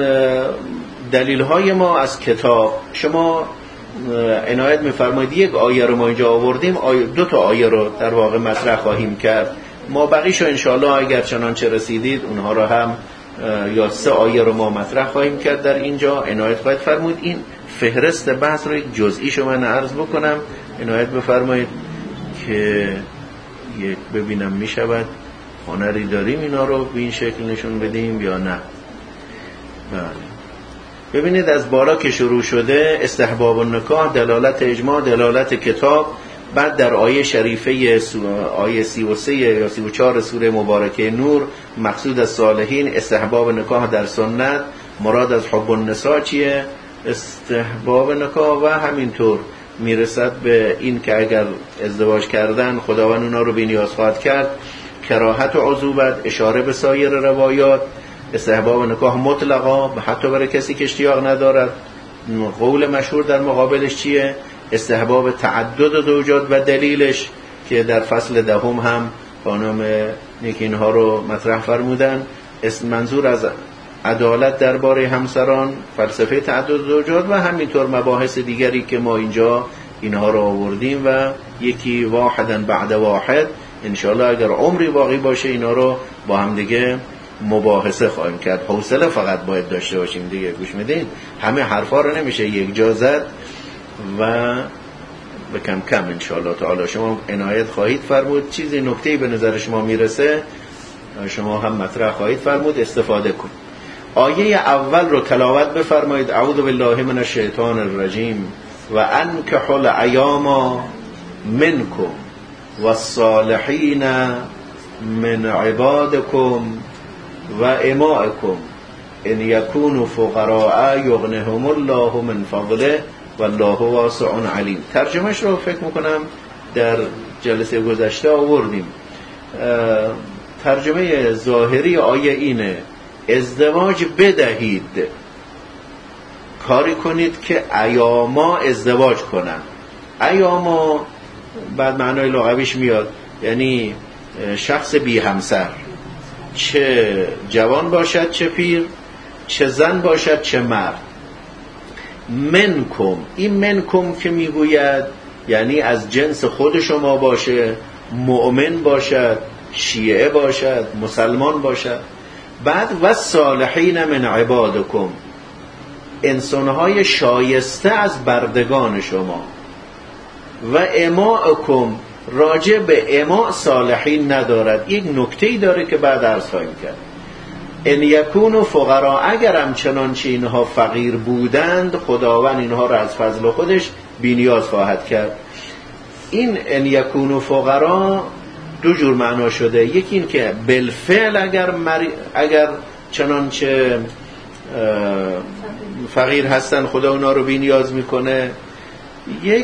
دلیل های ما از کتاب، شما عنایت میفرمایید یک آیه رو ما اینجا آوردیم، 2 تا آیه رو در واقع مطرح خواهیم کرد. ما بقیشو انشاءالله اگر چنانچه رسیدید اونها رو هم، یا 3 آیه رو ما مطرح خواهیم کرد در اینجا. عنایت خواهید فرمایید. این فهرست بحث رو یک جزئی شما عرض بکنم، عنایت بفرمایید که یک ببینم میشود هنری داریم اینا رو به این شکل نشون بدیم یا نه. بله. ببینید از بالا که شروع شده استحباب النکاح، دلالت اجماع، دلالت کتاب. بعد در آیه شریفه آیه 33 یا 34 سوره مبارکه نور، مقصود از صالحین استحباب نکاح در سنت، مراد از حب النساء چیه؟ استحباب نکاح. و همینطور میرسد به این که اگر ازدواج کردن خداوند اونا رو بی‌نیاز خواهد کرد. کراهت و عذوبت، اشاره به سایر روایات. استحباب نکاح مطلقا، حتی برای کسی که اشتیاق ندارد. قول مشهور در مقابلش چیه؟ استحباب تعدد زوجات و دلیلش که در فصل 10 هم خانم نیکین ها رو مطرح فرمودن. منظور از عدالت درباره همسران، فلسفه تعدد زوجات و همینطور مباحث دیگری که ما اینجا اینها رو آوردیم و یکی واحدن بعد واحد انشاءالله اگر عمری باقی باشه اینا رو با هم دیگه مباحثه خواهیم کرد. حوصله فقط باید داشته باشیم دیگه. گوش میدین؟ همه حرفا رو نمیشه یک جا زد و به کم کم انشاءالله تعالی شما عنایت خواهید فرمود. چیزی نکته‌ای به نظر شما میرسه شما هم مطرح خواهید فرمود، استفاده کن. آیه اول رو تلاوت بفرمایید. اعوذ بالله من الشیطان الرجیم و انکحوا الایام منکم والصالحین من عبادکم و امائکم ان یکونوا فقراء یغنهم الله من فضله والله واسع علیم. ترجمهش رو فکر میکنم در جلسه گذشته آوردیم. ترجمه ظاهری آیه اینه: ازدواج بدهید، کاری کنید که ایاما ازدواج کنن. ایاما بعد معنای لغویش میاد یعنی شخص بی همسر، چه جوان باشد چه پیر، چه زن باشد چه مرد. منکم، این منکم که میگوید یعنی از جنس خود شما باشه، مؤمن باشد، شیعه باشد، مسلمان باشد. بعد و صالحین من عبادکم، انسانهای شایسته از بردگان شما. و اماءکم، راجع به اماء صالحین ندارد، یک نکته‌ای داره که بعد عرض خواهیم کرد. ان یکونوا فقراء، اگرم چنانچه اینها فقیر بودند خداوند اینها را از فضل خودش بی‌نیاز خواهد کرد. این ان یکونوا فقراء دو جور معنا شده. یکی این که بالفعل اگر چنانچه فقیر هستن خدا اونا رو بی‌نیاز میکنه. یک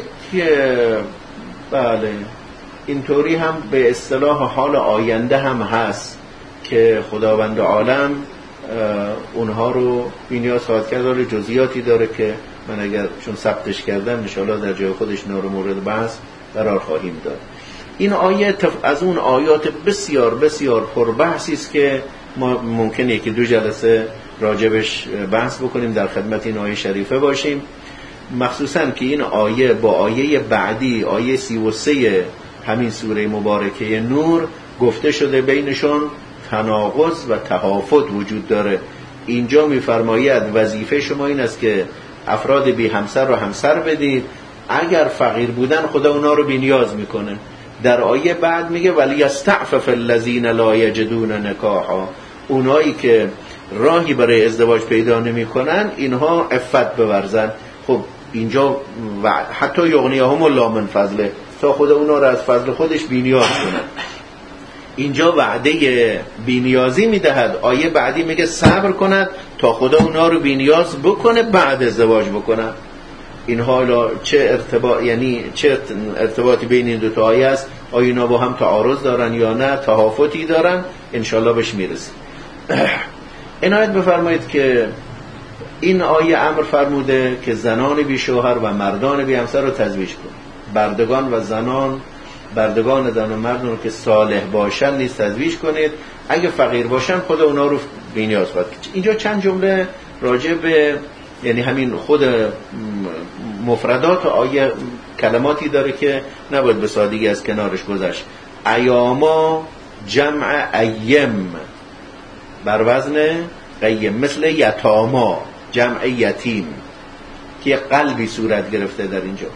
بله اینطوری هم به اصطلاح حال آینده هم هست که خداوند عالم اونها رو بی‌نیاز خواهد کرد. ولی جزئیاتی داره که من اگر چون ثبتش کردم ان شاءالله در جای خودش اینا رو مورد بحث قرار خواهیم داد. این آیه از اون آیات بسیار بسیار پربحثی است که ما ممکنه یکی دو جلسه راجبش بحث بکنیم، در خدمت این آیه شریفه باشیم. مخصوصا که این آیه با آیه بعدی، آیه 33 همین سوره مبارکه نور، گفته شده بینشون تناقض و تهافت وجود داره. اینجا میفرماید وظیفه شما این است که افراد بی همسر رو همسر بدید، اگر فقیر بودن خدا اونا رو بی‌نیاز میکنه. در آیه بعد میگه ولی یستعفف الذین لا یجدون نکاحا، اونایی که راهی برای ازدواج پیدا نمیکنن اینها عفت بورزن. خب اینجا حتی یغنیهم الله من فضله، تا خدا اونا رو از فضل خودش بی‌نیاز کنه. اینجا وعده بی‌نیازی میدهد. آیه بعدی میگه صبر کند تا خدا اونا رو بی‌نیاز بکنه بعد ازدواج بکنن. این حالا چه ارتباطی بین این دو تا آیه است؟ آیا اینا با هم تعارض دارن یا نه، تهافتی دارن؟ انشالله بهش میرسیم. عنایت بفرمایید که این آیه امر فرموده که زنان بی شوهر و مردان بی همسر رو تزویج کن. بردگان و زنان، بردگان زن و مردان رو که صالح باشن نیز تزویج کنید، اگه فقیر باشن خدا اونا رو بی‌نیاز خواهد کرد. اینجا چند جمله راجع به یعنی همین خود مفردات آیه کلماتی داره که نباید به سادگی از کنارش گذشت. ایاما جمع ایم بر وزن قیم، مثل یتاما جمع یتیم که قلبی صورت گرفته در اینجا.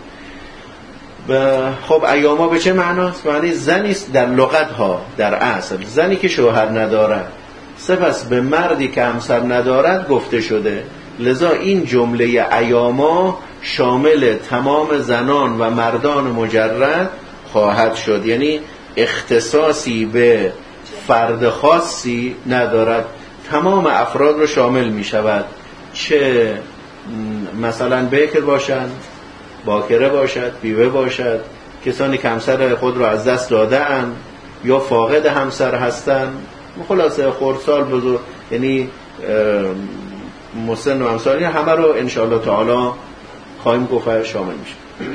خب ایاما به چه معناست؟ معنی زنی است در لغت ها، در اصل زنی که شوهر ندارد. سپس به مردی که همسر ندارد گفته شده. لذا این جمله ایاما شامل تمام زنان و مردان مجرد خواهد شد، یعنی اختصاصی به فرد خاصی ندارد، تمام افراد رو شامل می شود. چه مثلا بکر باشند، باکره باشد، بیوه باشد، کسانی که همسر خود رو از دست داده اند یا فاقد همسر هستند، خلاصه خردسال بزرگ، یعنی مسن و همسر، همه رو انشاءالله تعالی خواهیم گفت شامل میشه.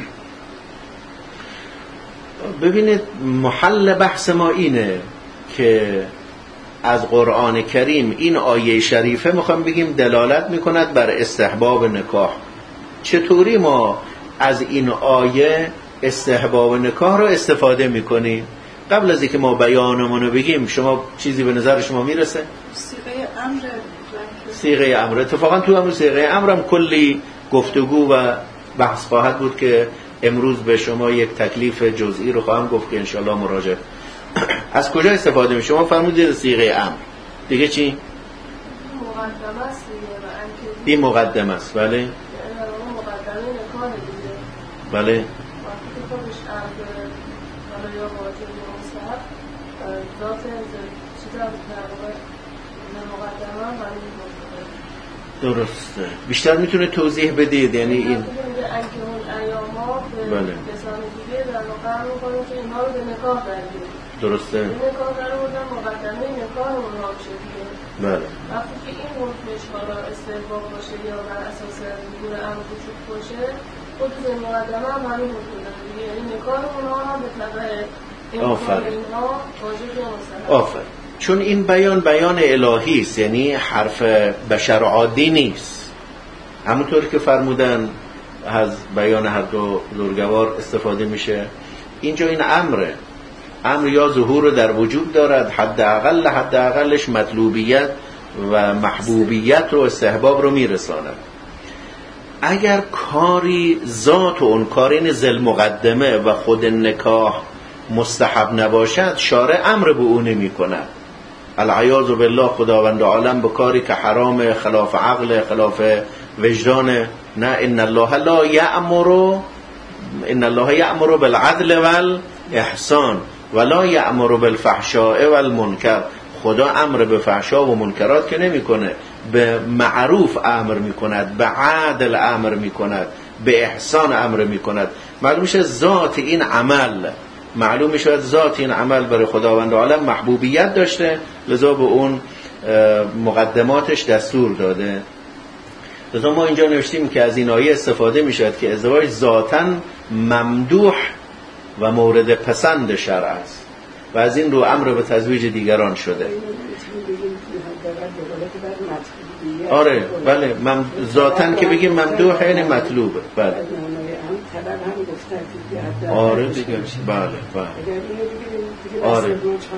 ببینید محل بحث ما اینه که از قرآن کریم این آیه شریفه میخوام بگیم دلالت میکند بر استحباب نکاح. چطوری ما از این آیه استحباب نکاح رو استفاده میکنیم؟ قبل از اینکه ما بیانمون رو بگیم شما چیزی به نظر شما میرسه؟ صیغه امر. اتفاقا تو امروز صیغه امرم کلی گفتگو و بحث خواهد بود که امروز به شما یک تکلیف جزئی رو خواهم گفت که انشالله مراجعه. از کجا استفاده میشه؟ شما فرمودید صیغه امر، دیگه چی؟ مقدمه است. این مقدمه است. بله مقدمه نکاح دیگه. بله وقتی خودش امر حالا یا واجب یا مستحب ذات چیزا در واقع درسته. بیشتر میتونه توضیح بدید؟ یعنی این بله. کسانی دیگه در واقع میکنه که اینها رو به نکاح برگیرید. درسته. به نکاح در بودن مقدمه نکاح اونها شدیه. بله. وقتی که این حکمش حالا استحباب باشه یا بر اساس حضور امر وجود باشه، خود این مقدمه هم همین حکم داره. یعنی نکاح اونها هم به تبع اینها واجب یا مستحب. آفرین. چون این بیان الهی است، یعنی حرف بشر عادی نیست. همونطور که فرمودن از بیان هر دو بزرگوار استفاده میشه. اینجا این امر یا ظهور در وجود دارد، حداقلش مطلوبیت و محبوبیت رو استحباب رو میرساند. اگر کاری ذات اون کارین ذل مقدمه و خود نکاح مستحب نباشد، شارع امر به اون نمی کند. العیاذ بالله خداوند عالم به کاری که حرام، خلاف عقل، خلاف وجدان. نه، ان الله یأمر بالعدل والاحسان ولا یأمر بالفحشاء والمنکر. خدا امر به فحشا و منکرات که نمیکنه، به معروف امر میکند، به عدل امر میکند، به احسان امر میکند. معلوم میشه ذات این عمل برای خداوند عالم محبوبیت داشته، لذا به اون مقدماتش دستور داده. لذا ما اینجا نوشتیم که از این آیه استفاده میشد که ازدواج ذاتاً ممدوح و مورد پسند شرع است و از این رو امر به تزویج دیگران شده. آره بله، ذاتاً که بگیم ممدوح یعنی مطلوبه. بله آره دیگه. بله آره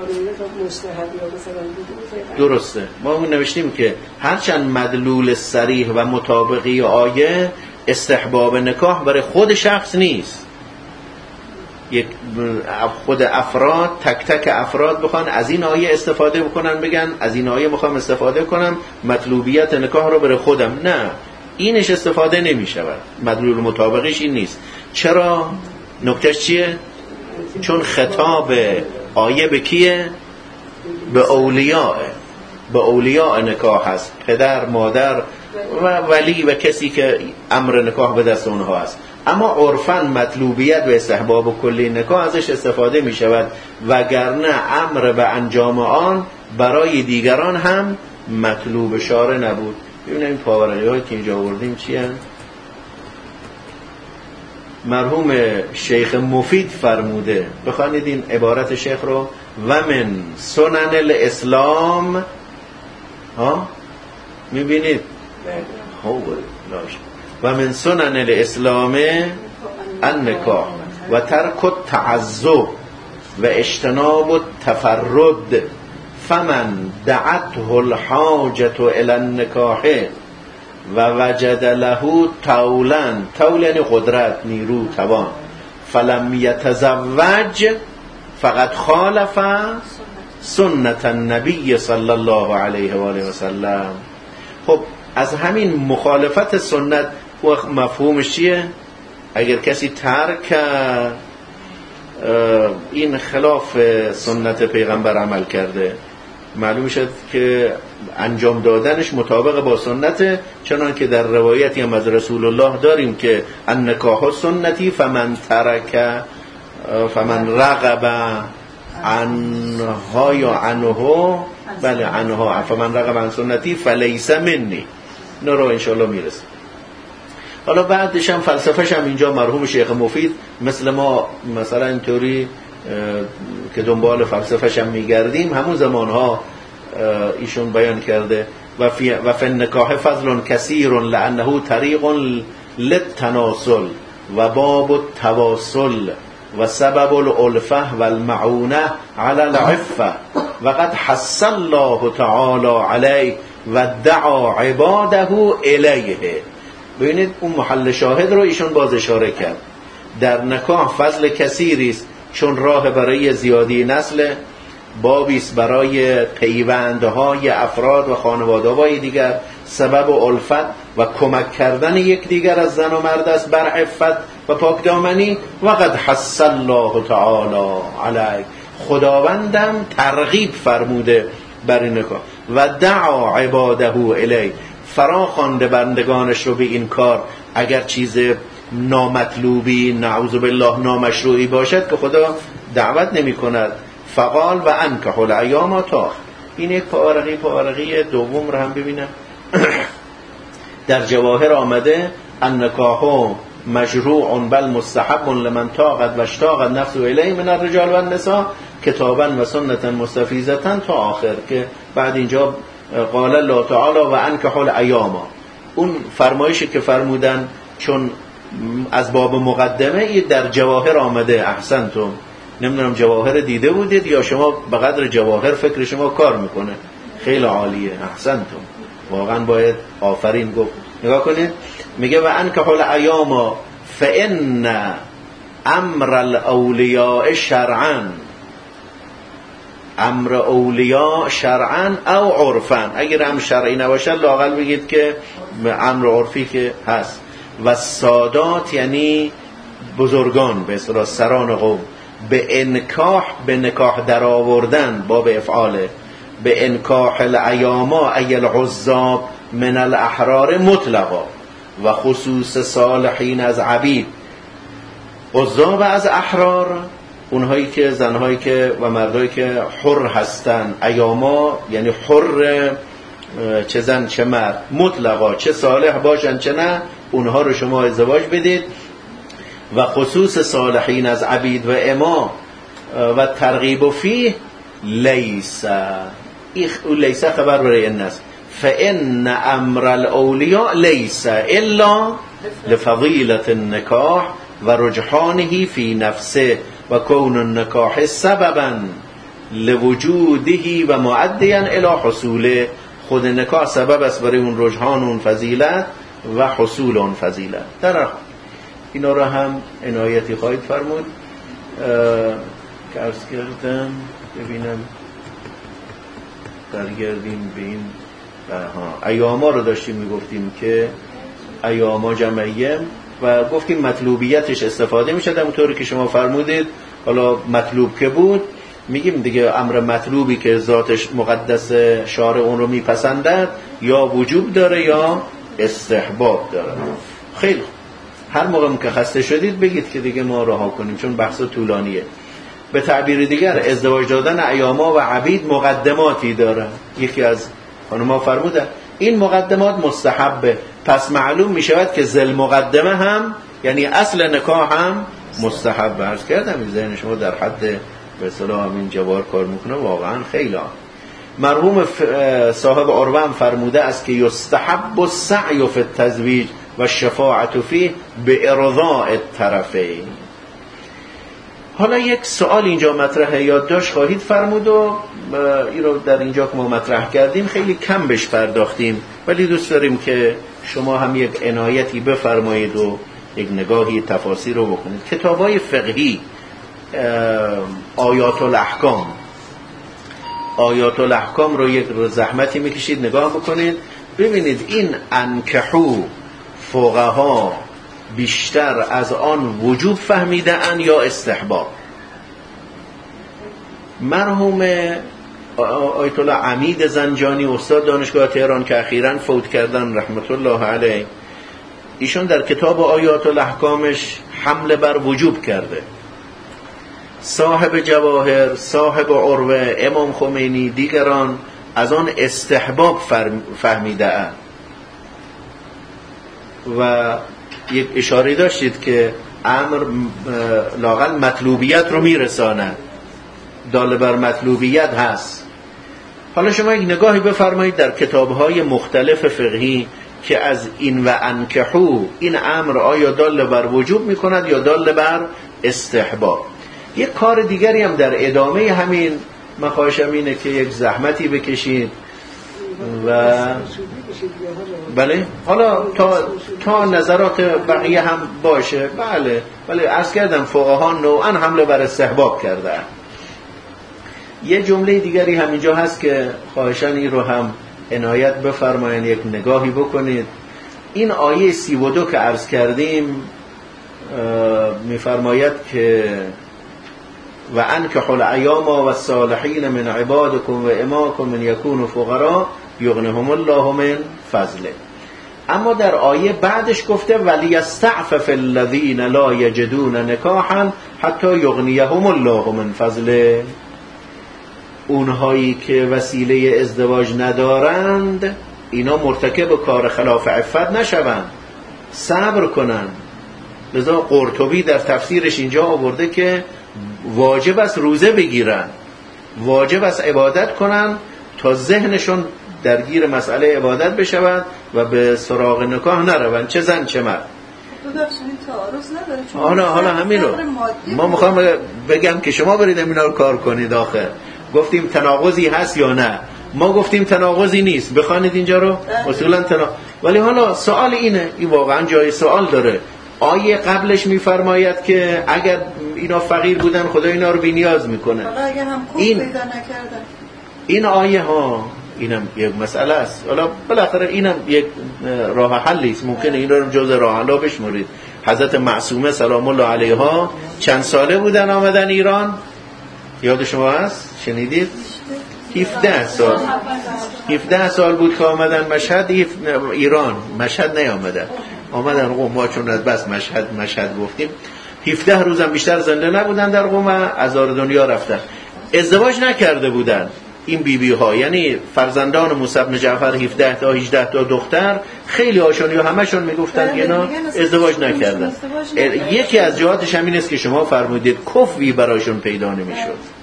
درسته. ما نوشتیم که هرچند مدلول صریح و مطابقی آیه استحباب نکاح برای خود شخص نیست، یک خود افراد تک افراد بخوان از این آیه استفاده بکنن، بگن از این آیه میخوام استفاده کنم مطلوبیت نکاح رو برای خودم، نه، اینش استفاده نمیشود. مدلول مطابقش این نیست. چرا؟ نکتهش چیه؟ چون خطاب آیه به کیه؟ به اولیاء نکاح هست، پدر، مادر و ولی و کسی که امر نکاح به دست اونها هست. اما عرفاً مطلوبیت و استحباب و کلی نکاح ازش استفاده می شود، وگرنه امر به انجام آن برای دیگران هم مطلوب شارع نبود. ببینیم این پاورقی هایی که اینجا آوردیم چی هست؟ مرحوم شیخ مفید فرموده، بخوانید این عبارت شیخ رو: و من سنن الاسلام. میبینید؟ و من سنن الاسلام النکاح و ترک التعذب و اجتناب التفرد، فمن دعته الحاجة الى النکاح و وجد له طول یعنی قدرت، نیرو، توان، فلم یتزوج فقد خالف سنت النبی صلی الله علیه و آله و سلم. خب از همین مخالفت سنت و مفهومش چیه؟ اگر کسی ترک این خلاف سنت پیغمبر عمل کرده، معلوم شد که انجام دادنش مطابق با سنت، چنان که در روایتی هم از رسول الله داریم که النکاح سنتی فمن ترک فمن رغب عنها یا عنه، بله عنها، فمن رغب عن سنتی فلیس منی. نه رو انشاءالله میرسه. حالا بعدش هم فلسفهش هم اینجا مرحوم شیخ مفید مثل ما مثلا اینطوری که دنبال فلسفهش هم میگردیم، همون زمانها ایشون بیان کرده و فی النکاح فضل کثیر لانه طریق للتناسل و باب التواصل و سبب الالفه و المعونه علی العفه و قد حث الله تعالی علیه و دعا عباده الیه. ببینید اون محل شاهد رو ایشون باز اشاره کرد. در نکاح فضل کثیری است، چون راه برای زیادی نسل، بابی است برای پیوندهای افراد و خانواده‌های دیگر، سبب الفت و کمک کردن یکدیگر از زن و مرد است بر عفت و پاکدامنی. و قد حث الله تعالی علیه، خداوندم ترغیب فرموده بر این نکاح و دعا عباده الی، فرا خوانده بندگانش رو به این کار، اگر چیز نامطلوبی نعوذ بالله نامشروعی باشد که خدا دعوت نمی کند. فقال و انکحوا الایام تا، این یک پاورقی دوم رو هم ببینم در جواهر آمده النکاح مشروع بل مستحب لمن طاقت و اشتاقت نفسه الیه من الرجال و النساء کتابا و سنتا مستفیضه تا آخر، که بعد اینجا قال الله تعالی و انکحوا الایام، اون فرمایشی که فرمودن چون از باب مقدمه این در جواهر آمده. احسنتم، نمیدونم جواهر دیده بودید یا شما به قدر جواهر فکر شما کار میکنه. خیلی عالیه، احسنتم، واقعا باید آفرین گفت. نگاه کنید میگه و انکحوا الایام فان امر الاولیاء شرعا، امر اولیاء شرعا او عرفا، اگر امر شرعی نباشه لااقل بگید که امر عرفی که هست. و سادات یعنی بزرگان، به اصطلاح سران قوم، به انکاح، به نکاح در آوردن، باب افعاله، به انکاح الایاما ای العزاب من الاحرار مطلقا و خصوص صالحین از عبید. عزاب از احرار اونهایی که زنهایی که و مردایی که حر هستن، ایاما یعنی حر، چه زن چه مرد، مطلقا چه صالح باشن چه نه، اونها رو شما ازدواج بدید. و خصوص صالحین از عبید و اما و ترغیب فیه لیس، لیس خبر برای این است، فان امر الاولیاء لیس الا لفضیلة النکاح و رجحانه فی نفسه و کون النکاح سببا لوجوده و معدیا الی حصوله. خود نکاح سبب است برای اون رجحان اون فضیلت و حصول اون فضیلت. در اینا را هم عنایتی خواهید فرمود که عرض کردم. ببینم درگردیم به این ایاما رو داشتیم میگفتیم که ایاما جمعیم و گفتیم مطلوبیتش استفاده میشد همونطوری که شما فرمودید. حالا مطلوب که بود میگیم دیگه امر مطلوبی که ذاتش مقدس شارع اون رو میپسندد یا وجوب داره یا استحباب داره. خیلی هر موقع که خسته شدید بگید که دیگه ما رها کنیم چون بحث طولانیه. به تعبیر دیگر ازدواج دادن ایاما و عبید مقدماتی داره. یکی از خانم‌ها فرمودن این مقدمات مستحبه، پس معلوم می شود که ذل مقدمه هم یعنی اصل نکاح هم مستحبه. عرض کردم این ذهن شما در حد به اصطلاح همین جوار کار میکنه، واقعا خیلی. مرحوم صاحب عروه هم فرموده است که یستحب السعی فی التزویج و شفاعت فیه به ارضاء الطرفین. حالا یک سوال اینجا مطرحه، یادداشت خواهید فرمود و این رو در اینجا که ما مطرح کردیم خیلی کم بهش پرداختیم، ولی دوست داریم که شما هم یک عنایتی بفرمایید و یک نگاهی تفاسیر رو بکنید. کتابای فقهی، آیات الاحکام رو یک زحمتی میکشید نگاه بکنید ببینید این انکحو فقها بیشتر از آن وجوب فهمیده ان یا استحباب. مرحوم آیت الله عمید زنجانی استاد دانشگاه تهران که اخیراً فوت کردن رحمت الله علیه، ایشون در کتاب آیات الاحکامش حمله بر وجوب کرده. صاحب جواهر، صاحب عروه، امام خمینی، دیگران از آن استحباب فهمیده اند و یک اشاره داشتید که امر لااقل مطلوبیت رو میرسانه، دال بر مطلوبیت هست. حالا شما یک نگاهی بفرمایید در کتاب‌های مختلف فقهی که از این و انکحو این امر آیا دال بر وجوب میکند یا دال بر استحباب. یک کار دیگری هم در ادامه همین مخواهشم اینه که یک زحمتی بکشید و بله حالا تا نظرات بقیه هم باشه. بله ولی عرض کردم فقها نوعا حمله بر استحباب کرده. یه جمله دیگری همینجا هست که خواهشاً این رو هم عنایت بفرمایید یک نگاهی بکنید. این آیه 32 که عرض کردیم میفرماید که و انکحوا الایام و الصالحین من عبادکم و اماکم من یکونوا فقراء یغنهم الله من فضله. اما در آیه بعدش گفته ولیستعفف الذین لا یجدون نکاحا حتی یغنیهم الله من فضله. اونهایی که وسیله ازدواج ندارند اینا مرتکب کار خلاف عفت نشوند، صبر کنند. لذا قرطبی در تفسیرش اینجا آورده که واجب است روزه بگیرن، واجب است عبادت کنن تا ذهنشون درگیر مسئله عبادت بشود و به سراغ نکاح نروند، چه زن چه مرد. حالا همین رو ما میخوام بگم که شما برید اینا رو کار کنید. آخر گفتیم تناقضی هست یا نه؟ ما گفتیم تناقضی نیست، بخوانید اینجا رو اصولا ولی حالا سوال اینه، این واقعا جای سوال داره. آیه قبلش میفرماید که اگر اینا فقیر بودن خدا اینا رو بی‌نیاز میکنه. حالا اگر هم خوب پیدا نکردن این آیه ها اینم یک مسئله است. حالا بالاخره اینم یک راه حلی است، ممکنه این رو جزء راه حلا بشمرید. حضرت معصومه سلام الله علیها چند ساله بودن آمدن ایران؟ یاد شما هست؟ شنیدید؟ 17 سال بود که آمدن مشهد ایران، مشهد نیامدن، آمدن قم. ما چون از بس مشهد گفتیم 17 روزم بیشتر زنده نبودن در قم، ازار دنیا رفتن. ازدواج نکرده بودن این بیبی ها، یعنی فرزندان موسی بن جعفر 17 تا 18 تا دختر، خیلی هاشون یا همشون میگفتن که اینا ازدواج نکردن. یکی از جهاتش همین است که شما فرمودید کفوی برایشون پیدا نمیشد.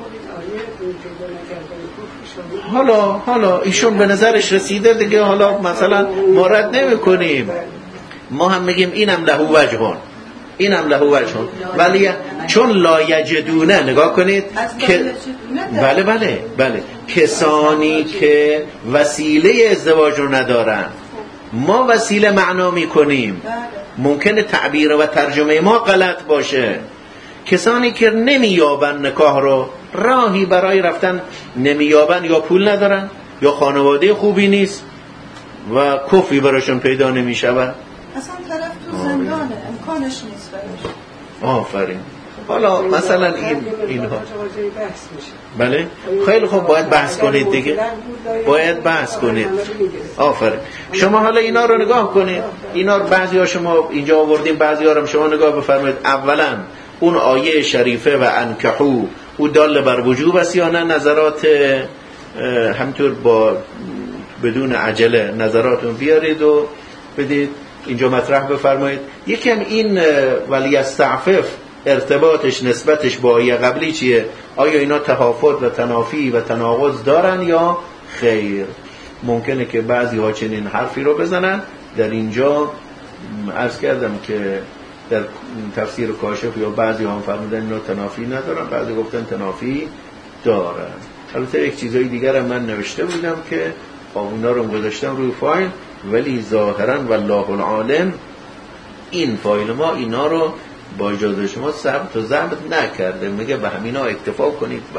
حالا ایشون به نظرش رسیده دیگه، حالا مثلا ما رد نمی کنیم، ما هم میگیم اینم له وجهون، ولی چون لا یجدونه نگاه کنید که بله کسانی که وسیله ازدواج رو ندارن ما وسیله معنا میکنیم، ممکنه تعبیر و ترجمه ما غلط باشه. کسانی که نمیابن نکاح رو، راهی برای رفتن نمیابن، یا پول ندارن یا خانواده خوبی نیست و کفی براشون پیدا نمیشود، اصلا طرف تو زندانه، امکانش نیست براش. آفرین. حالا مثلا اینها بله خیلی خوب، باید بحث کنید دیگه، باید بحث کنید. آفرین. شما حالا اینا رو نگاه کنید، اینا رو بعضی ها شما اینجا آوردیم، بعضی ها رو شما نگاه بفرمایید. اولا اون آیه شریفه و انکحو او دال بر وجوب است یا نه؟ نظرات همطور با بدون عجله نظراتون بیارید و بدید اینجا مطرح بفرمایید. یکم این ولی استعفف ارتباطش نسبتش با آیه قبلی چیه؟ آیا اینا تهافت و تنافی و تناقض دارن یا خیر؟ ممکنه که بعضی ها چنین حرفی رو بزنن. در اینجا عرض کردم که در تفسیر کاشف یا بعضی ها فرمودن اینا تنافی ندارن، بعضی گفتن تنافی دارن. البته یک چیزای دیگر هم من نوشته بودم که اونا رو گذاشتم روی فایل، ولی ظاهرا والله العالم این فایل ما اینا رو با اجازه شما ثبت و ضبط نکرده، میگه به همینا اکتفا کنید بس.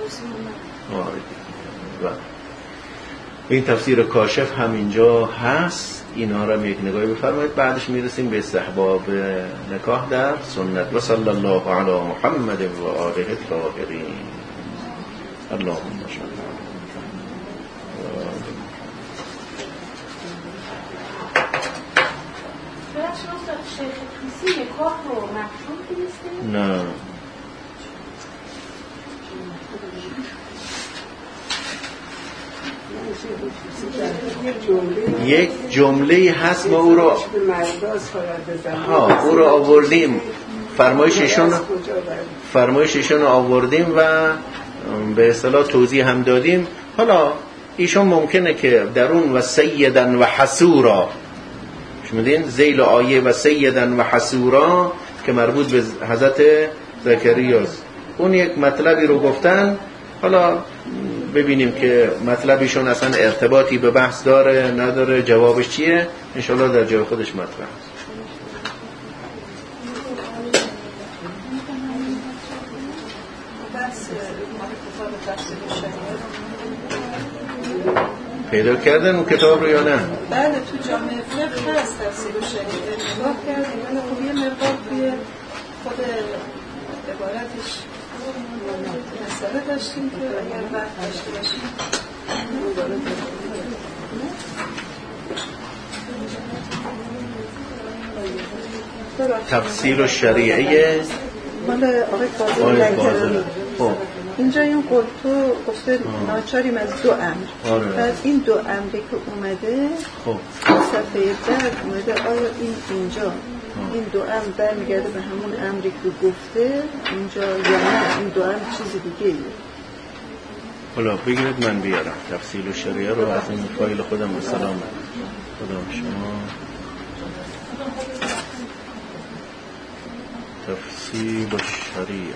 این تفسیر کاشف هم اینجا هست، اینا رو یک نگاهی بفرمایید. بعدش میرسیم به استحباب نکاح در سنت. و صلی الله علی محمد و آله الطاهرین. اللهم صل. شیخ توسی نکاح رو مکروه دونسته؟ نه. یک جمله هست ما او رو آوردیم، فرمایششون رو آوردیم و به اصطلاح توضیح هم دادیم. حالا ایشون ممکنه که در اون و سیدن و حسورا شمدین ذیل آیه و سیدن و حسورا که مربوط به حضرت زکریاست، اون یک مطلبی رو گفتن. حالا ببینیم که مطلبیشون اصلا ارتباطی به بحث داره نداره، جوابش چیه، انشالله در جای خودش مطرح است. پیدا کردن اون کتاب رو یا نه؟ بله تو جامعه فقه هست تفسیر شریعه، نگاه کردیم، ولی خب یه مقدار توی خود عبارتش مسئله داشتیم که اگر وقت داشته باشیم تفصیل و شریعه مال آقای فاضل. خب اینجا این قلتو گفته ناچاریم از دو امر. بعد این دو امری که اومده خب صفحه بعد اومده آیا اینجا این دو امر برمیگرده به همون امری که گفته اینجا یا نه این دو امر چیز دیگه ایه. حالا بگیرید من بیارم تفصیل و شریعه رو از این فایل خودم به سلام خدا شما. تفصیل و شریعه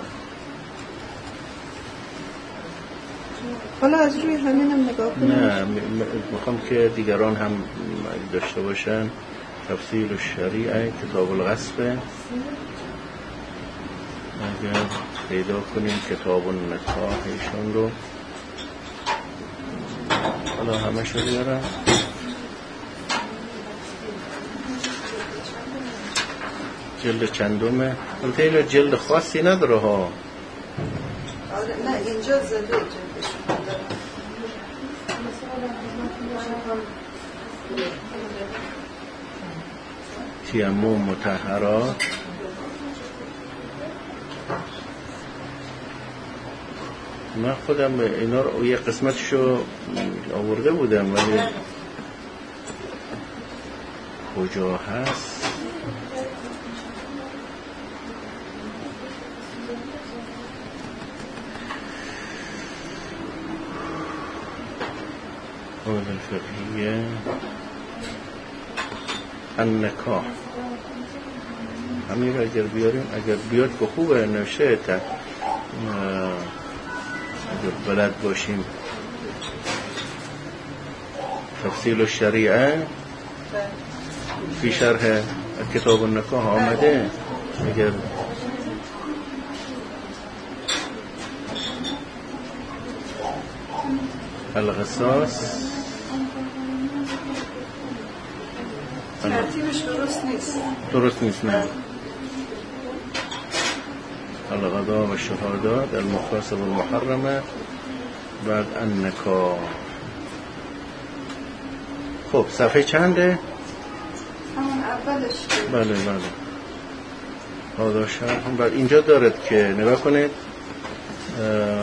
حالا از روی همینم نگاه کنیم. نه میخوام که دیگران هم داشته باشن. تفصیل و شریعه کتاب الغصب اگر پیدا کنیم کتاب النکاح ایشون رو حالا همه شو بیارم. جلد چندمه؟ البته جلد خاصی نداره ها. آره نه اینجا زده جلدش تیمم مطهرات من خودم اینا رو یه قسمتشو آورده بودم ولی کجا هست؟ قول الفقهیه النکاح همین رو اگر بیاریم اگر بیاد که خوبه نوشه تا اگر بلد باشیم. تفصیل الشریعه فی شرح کتاب النکاح آمده. اگر القصاص ترتیبش درست نیست نه. القضاء و الشهادات المقتصب المحرمه بعد النکاح. خب صفحه چنده؟ همون اولش. بله هذا شرح. بعد اینجا دارد که نگاه کنید